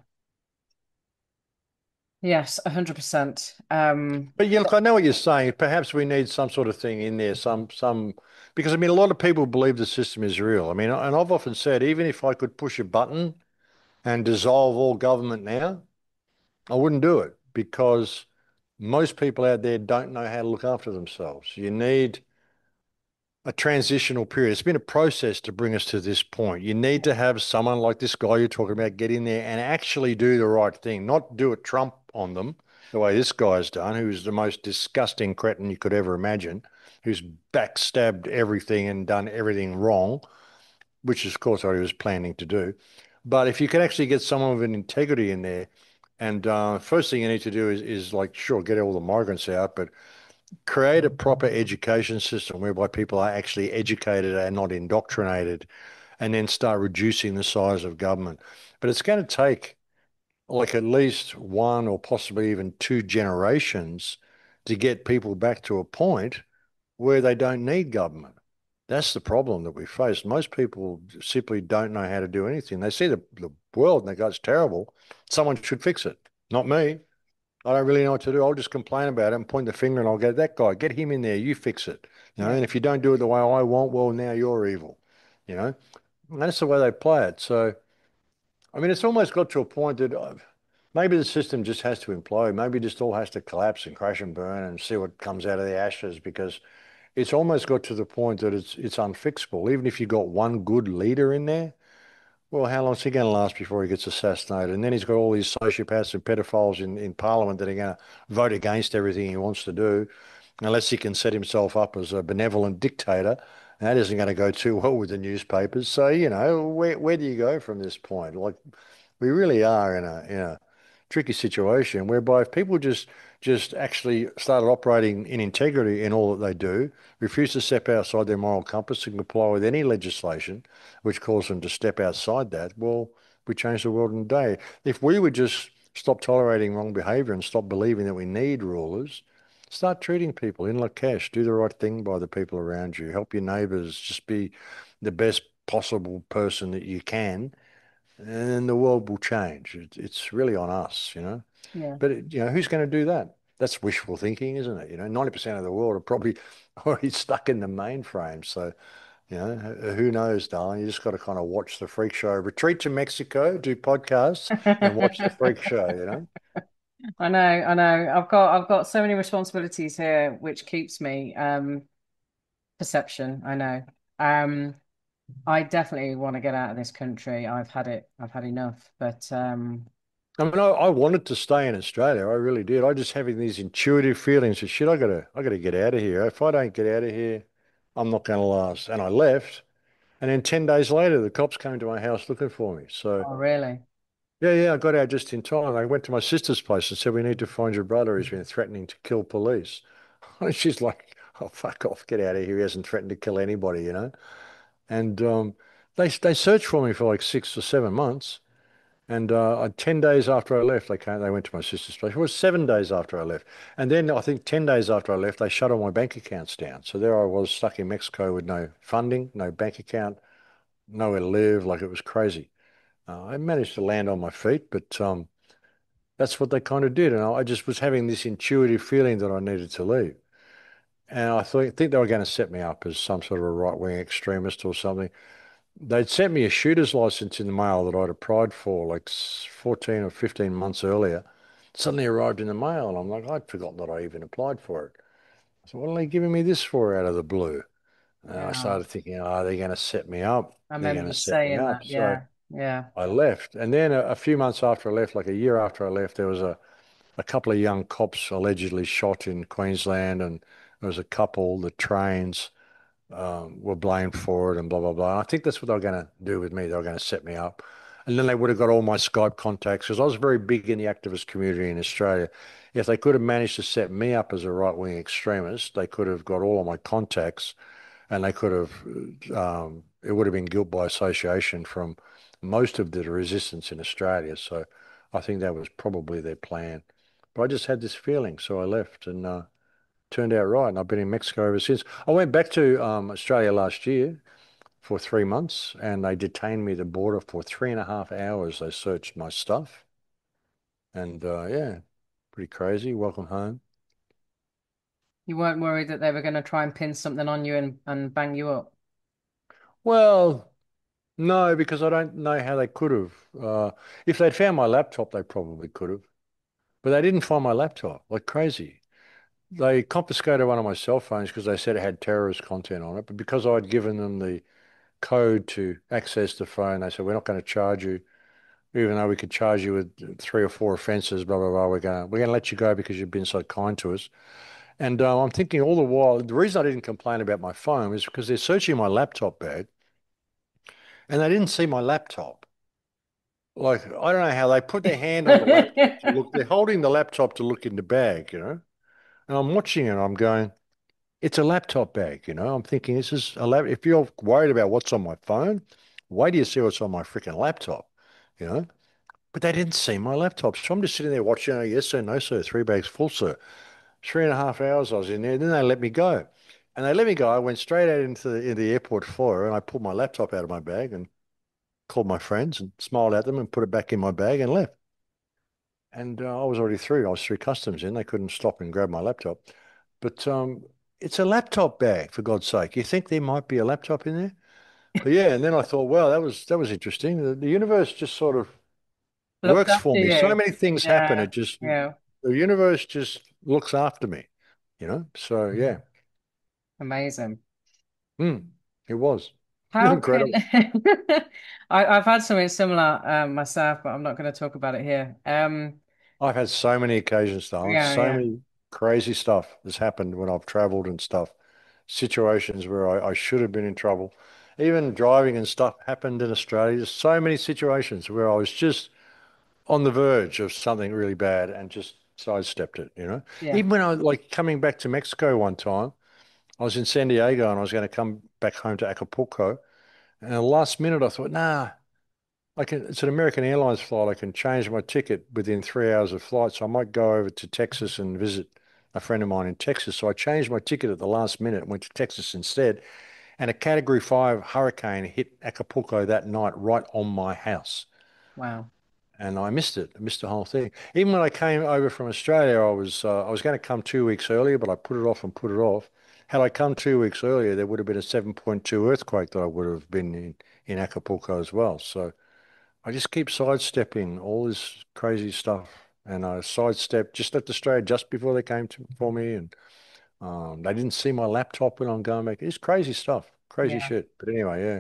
yes, 100%. But yeah, look, I know what you're saying. Perhaps we need some sort of thing in there, because I mean, a lot of people believe the system is real. I mean, and I've often said, even if I could push a button and dissolve all government now, I wouldn't do it because most people out there don't know how to look after themselves. You need a transitional period. It's been a process to bring us to this point. You need to have someone like this guy you're talking about get in there and actually do the right thing, not do a Trump on them the way this guy's done, who's the most disgusting cretin you could ever imagine, who's backstabbed everything and done everything wrong, which is, of course, what he was planning to do. But if you can actually get someone with an integrity in there And first thing you need to do is like, sure, get all the migrants out, but create a proper education system whereby people are actually educated and not indoctrinated, and then start reducing the size of government. But it's going to take like at least one or possibly even two generations to get people back to a point where they don't need government. That's the problem that we face. Most people simply don't know how to do anything. They see the world and they go, it's terrible. Someone should fix it. Not me. I don't really know what to do. I'll just complain about it and point the finger and I'll go, that guy, get him in there. You fix it. Yeah. And if you don't do it the way I want, well, now you're evil. You know, and that's the way they play it. So, I mean, it's almost got to a point that maybe the system just has to implode. Maybe it just all has to collapse and crash and burn and see what comes out of the ashes because it's almost got to the point that it's unfixable. Even if you got one good leader in there, well, how long's he going to last before he gets assassinated? And then he's got all these sociopaths and pedophiles in Parliament that are going to vote against everything he wants to do, unless he can set himself up as a benevolent dictator. And that isn't going to go too well with the newspapers. So, where do you go from this point? Like, we really are in a tricky situation whereby if people just actually started operating in integrity in all that they do, refuse to step outside their moral compass and comply with any legislation which calls them to step outside that, well, we change the world in a day. If we would just stop tolerating wrong behavior and stop believing that we need rulers, start treating people in Lakesh, do the right thing by the people around you, help your neighbors, just be the best possible person that you can, and the world will change. It's really on us. Yeah. But who's going to do that? That's wishful thinking, isn't it? 90% of the world are probably already stuck in the mainframe. So, who knows, darling? You just got to kind of watch the freak show. Retreat to Mexico, do podcasts, and watch the freak show. I know. I've got so many responsibilities here, which keeps me perception. I know. Um, I definitely want to get out of this country. I've had it. I've had enough. But I mean, I wanted to stay in Australia. I really did. I just having these intuitive feelings of shit. I gotta get out of here. If I don't get out of here, I'm not going to last. And I left. And then 10 days later, the cops came to my house looking for me. So, oh, really? yeah, yeah, I got out just in time. I went to my sister's place and said, we need to find your brother. He's been threatening to kill police. And she's like, oh, fuck off, get out of here. He hasn't threatened to kill anybody. And they searched for me for like 6 or 7 months. And 10 days after I left, they went to my sister's place. It was 7 days after I left. And then I think 10 days after I left, they shut all my bank accounts down. So there I was stuck in Mexico with no funding, no bank account, nowhere to live. Like it was crazy. I managed to land on my feet, but that's what they kind of did. And I just was having this intuitive feeling that I needed to leave. And think they were going to set me up as some sort of a right-wing extremist or something. They'd sent me a shooter's license in the mail that I'd applied for like 14 or 15 months earlier. Suddenly arrived in the mail, and I'm like, I'd forgotten that I even applied for it. So what are they giving me this for out of the blue? And I Yeah. started thinking, oh, they're going to set me up. I They're remember going you to set me saying that. up. So Yeah. Yeah. I left. And then a few months after I left, like a year after I left, there was a couple of young cops allegedly shot in Queensland, and there was a couple, the trains were blamed for it and blah, blah, blah. And I think that's what they were going to do with me. They were going to set me up. And then they would have got all my Skype contacts because I was very big in the activist community in Australia. If they could have managed to set me up as a right-wing extremist, they could have got all of my contacts and they could have, it would have been guilt by association from most of the resistance in Australia. So I think that was probably their plan. But I just had this feeling, so I left and turned out right. And I've been in Mexico ever since. I went back to Australia last year for 3 months and they detained me at the border for 3.5 hours. They searched my stuff and yeah, pretty crazy. Welcome home. You weren't worried that they were going to try and pin something on you and bang you up? Well, no, because I don't know how they could have. If they'd found my laptop, they probably could have. But they didn't find my laptop, like crazy. They confiscated one of my cell phones because they said it had terrorist content on it. But because I'd given them the code to access the phone, they said, we're not going to charge you, even though we could charge you with 3 or 4 offences, blah, blah, blah. We're going to let you go because you've been so kind to us. And I'm thinking all the while, the reason I didn't complain about my phone is because they're searching my laptop bag and they didn't see my laptop. Like, I don't know how they put their hand on the laptop to look. They're holding the laptop to look in the bag, and I'm watching it. And I'm going, it's a laptop bag, I'm thinking this is a lap. If you're worried about what's on my phone, wait till you see what's on my freaking laptop, you know. But they didn't see my laptop, so I'm just sitting there watching. Oh, yes sir, no sir, three bags full, sir. 3.5 hours I was in there. Then they let me go, and they let me go. I went straight out into the airport foyer, and I pulled my laptop out of my bag and called my friends and smiled at them and put it back in my bag and left. And I was already through. I was through customs in. They couldn't stop and grab my laptop. But it's a laptop bag, for God's sake. You think there might be a laptop in there? But yeah, and then I thought, wow, that was interesting. The universe just sort of Looked works for after me. So you. many things happen. Yeah, It just yeah, the universe just looks after me. So yeah, amazing. it was How can incredible. I've had something similar myself, but I'm not going to talk about it here. I've had so many occasions, Darling, Yeah, so yeah, many crazy stuff has happened when I've traveled and stuff. Situations where I should have been in trouble. Even driving and stuff happened in Australia. There's so many situations where I was just on the verge of something really bad and just sidestepped it. yeah. Even when I was like coming back to Mexico one time, I was in San Diego and I was going to come back home to Acapulco. And at the last minute, I thought, nah, it's an American Airlines flight. I can change my ticket within 3 hours of flight. So I might go over to Texas and visit a friend of mine in Texas. So I changed my ticket at the last minute and went to Texas instead. And a Category 5 hurricane hit Acapulco that night right on my house. Wow. And I missed it. I missed the whole thing. Even when I came over from Australia, I was going to come 2 weeks earlier, but I put it off and put it off. Had I come 2 weeks earlier, there would have been a 7.2 earthquake that I would have been in Acapulco as well. So I just keep sidestepping all this crazy stuff. And I sidestepped, just left Australia just before they came for me. And they didn't see my laptop when I'm going back. It's crazy stuff, crazy Yeah, shit. But anyway, yeah.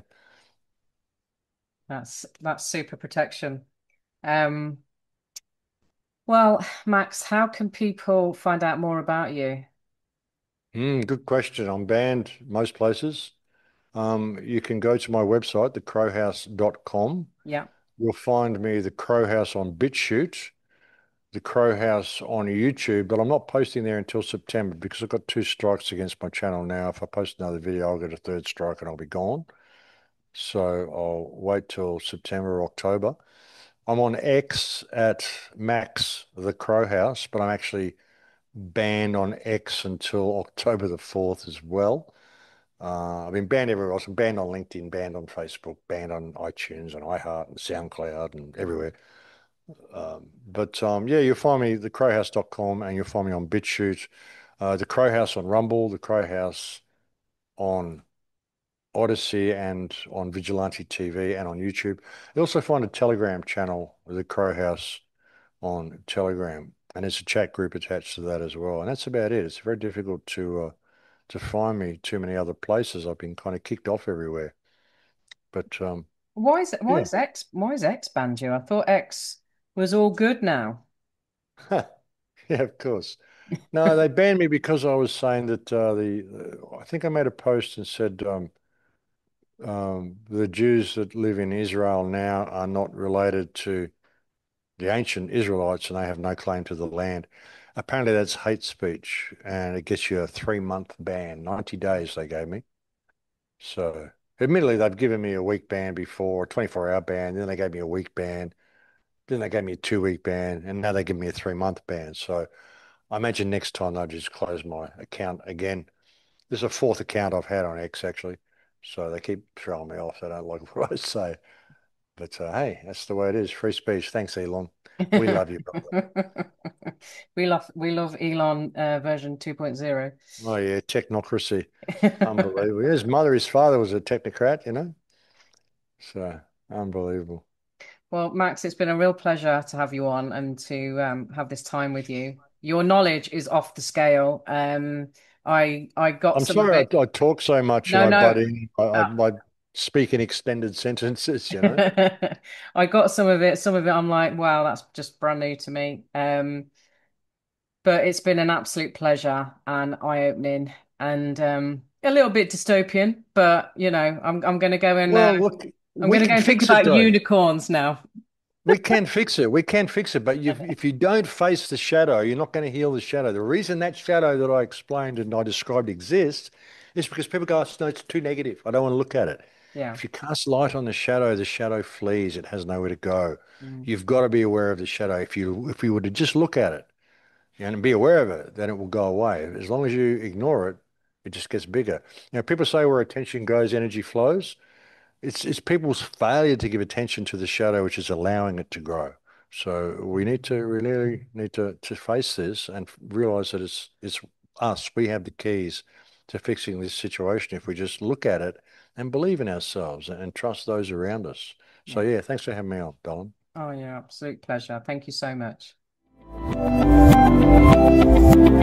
that's super protection. Um, well, Max, how can people find out more about you? Good question. I'm banned most places. You can go to my website, thecrowhouse.com. Yeah, You'll find me, The Crow House, on BitChute, The Crow House on YouTube, but I'm not posting there until September because I've got two strikes against my channel now. If I post another video, I'll get a third strike and I'll be gone. So I'll wait till September or October. I'm on X at Max The Crow House, but I'm actually banned on X until October the 4th as well. I've been banned everywhere else. I'm banned on LinkedIn, banned on Facebook, banned on iTunes and iHeart and SoundCloud and everywhere. But yeah, you'll find me thecrowhouse.com and you'll find me on BitChute, the Crow House on Rumble, the Crow House on Odyssey and on Vigilante TV and on YouTube. You'll also find a Telegram channel, the Crow House on Telegram, and there's a chat group attached to that as well. And that's about it. It's very difficult to find me too many other places. I've been kind of kicked off everywhere. But why yeah. is X banned you? I thought X was all good now. Yeah, of course. No, they banned me because I was saying that I think I made a post and said the Jews that live in Israel now are not related to the ancient Israelites and they have no claim to the land. Apparently, that's hate speech and it gets you a 3-month ban, 90 days they gave me. So, admittedly, they've given me a week ban before, a 24-hour ban, then they gave me a week ban, then they gave me a 2-week ban, and now they give me a 3-month ban. So, I imagine next time they'll just close my account again. This is a fourth account I've had on X actually. So they keep throwing me off. They don't like what I say. But hey, that's the way it is. Free speech. Thanks, Elon. We love you, brother. We love Elon version 2.0. Oh yeah, technocracy. Unbelievable. His mother, his father was a technocrat. So unbelievable. Well, Max, it's been a real pleasure to have you on and to have this time with you. Your knowledge is off the scale. I got I'm some of sorry it. I talk so much and No, I butt no. in. I speak in extended sentences. I got some of it. Some of it, I'm like, wow, that's just brand new to me. But it's been an absolute pleasure and eye-opening and a little bit dystopian. But I'm going to go and Well, look, I'm we going to go can and think fix it about though. unicorns now. We can fix it. We can fix it. But if you don't face the shadow, you're not going to heal the shadow. The reason that shadow that I explained and I described exists is because people go, "Oh, no, it's too negative. I don't want to look at it." Yeah. If you cast light on the shadow flees. It has nowhere to go. Mm. You've got to be aware of the shadow. If you were to just look at it and be aware of it, then it will go away. As long as you ignore it, it just gets bigger. People say where attention goes, energy flows. It's people's failure to give attention to the shadow which is allowing it to grow. So we need to really need to face this and realize that it's us. We have the keys to fixing this situation if we just look at it and believe in ourselves and trust those around us. So Yeah. yeah, thanks for having me on, Dylan. Oh, yeah, absolute pleasure. Thank you so much.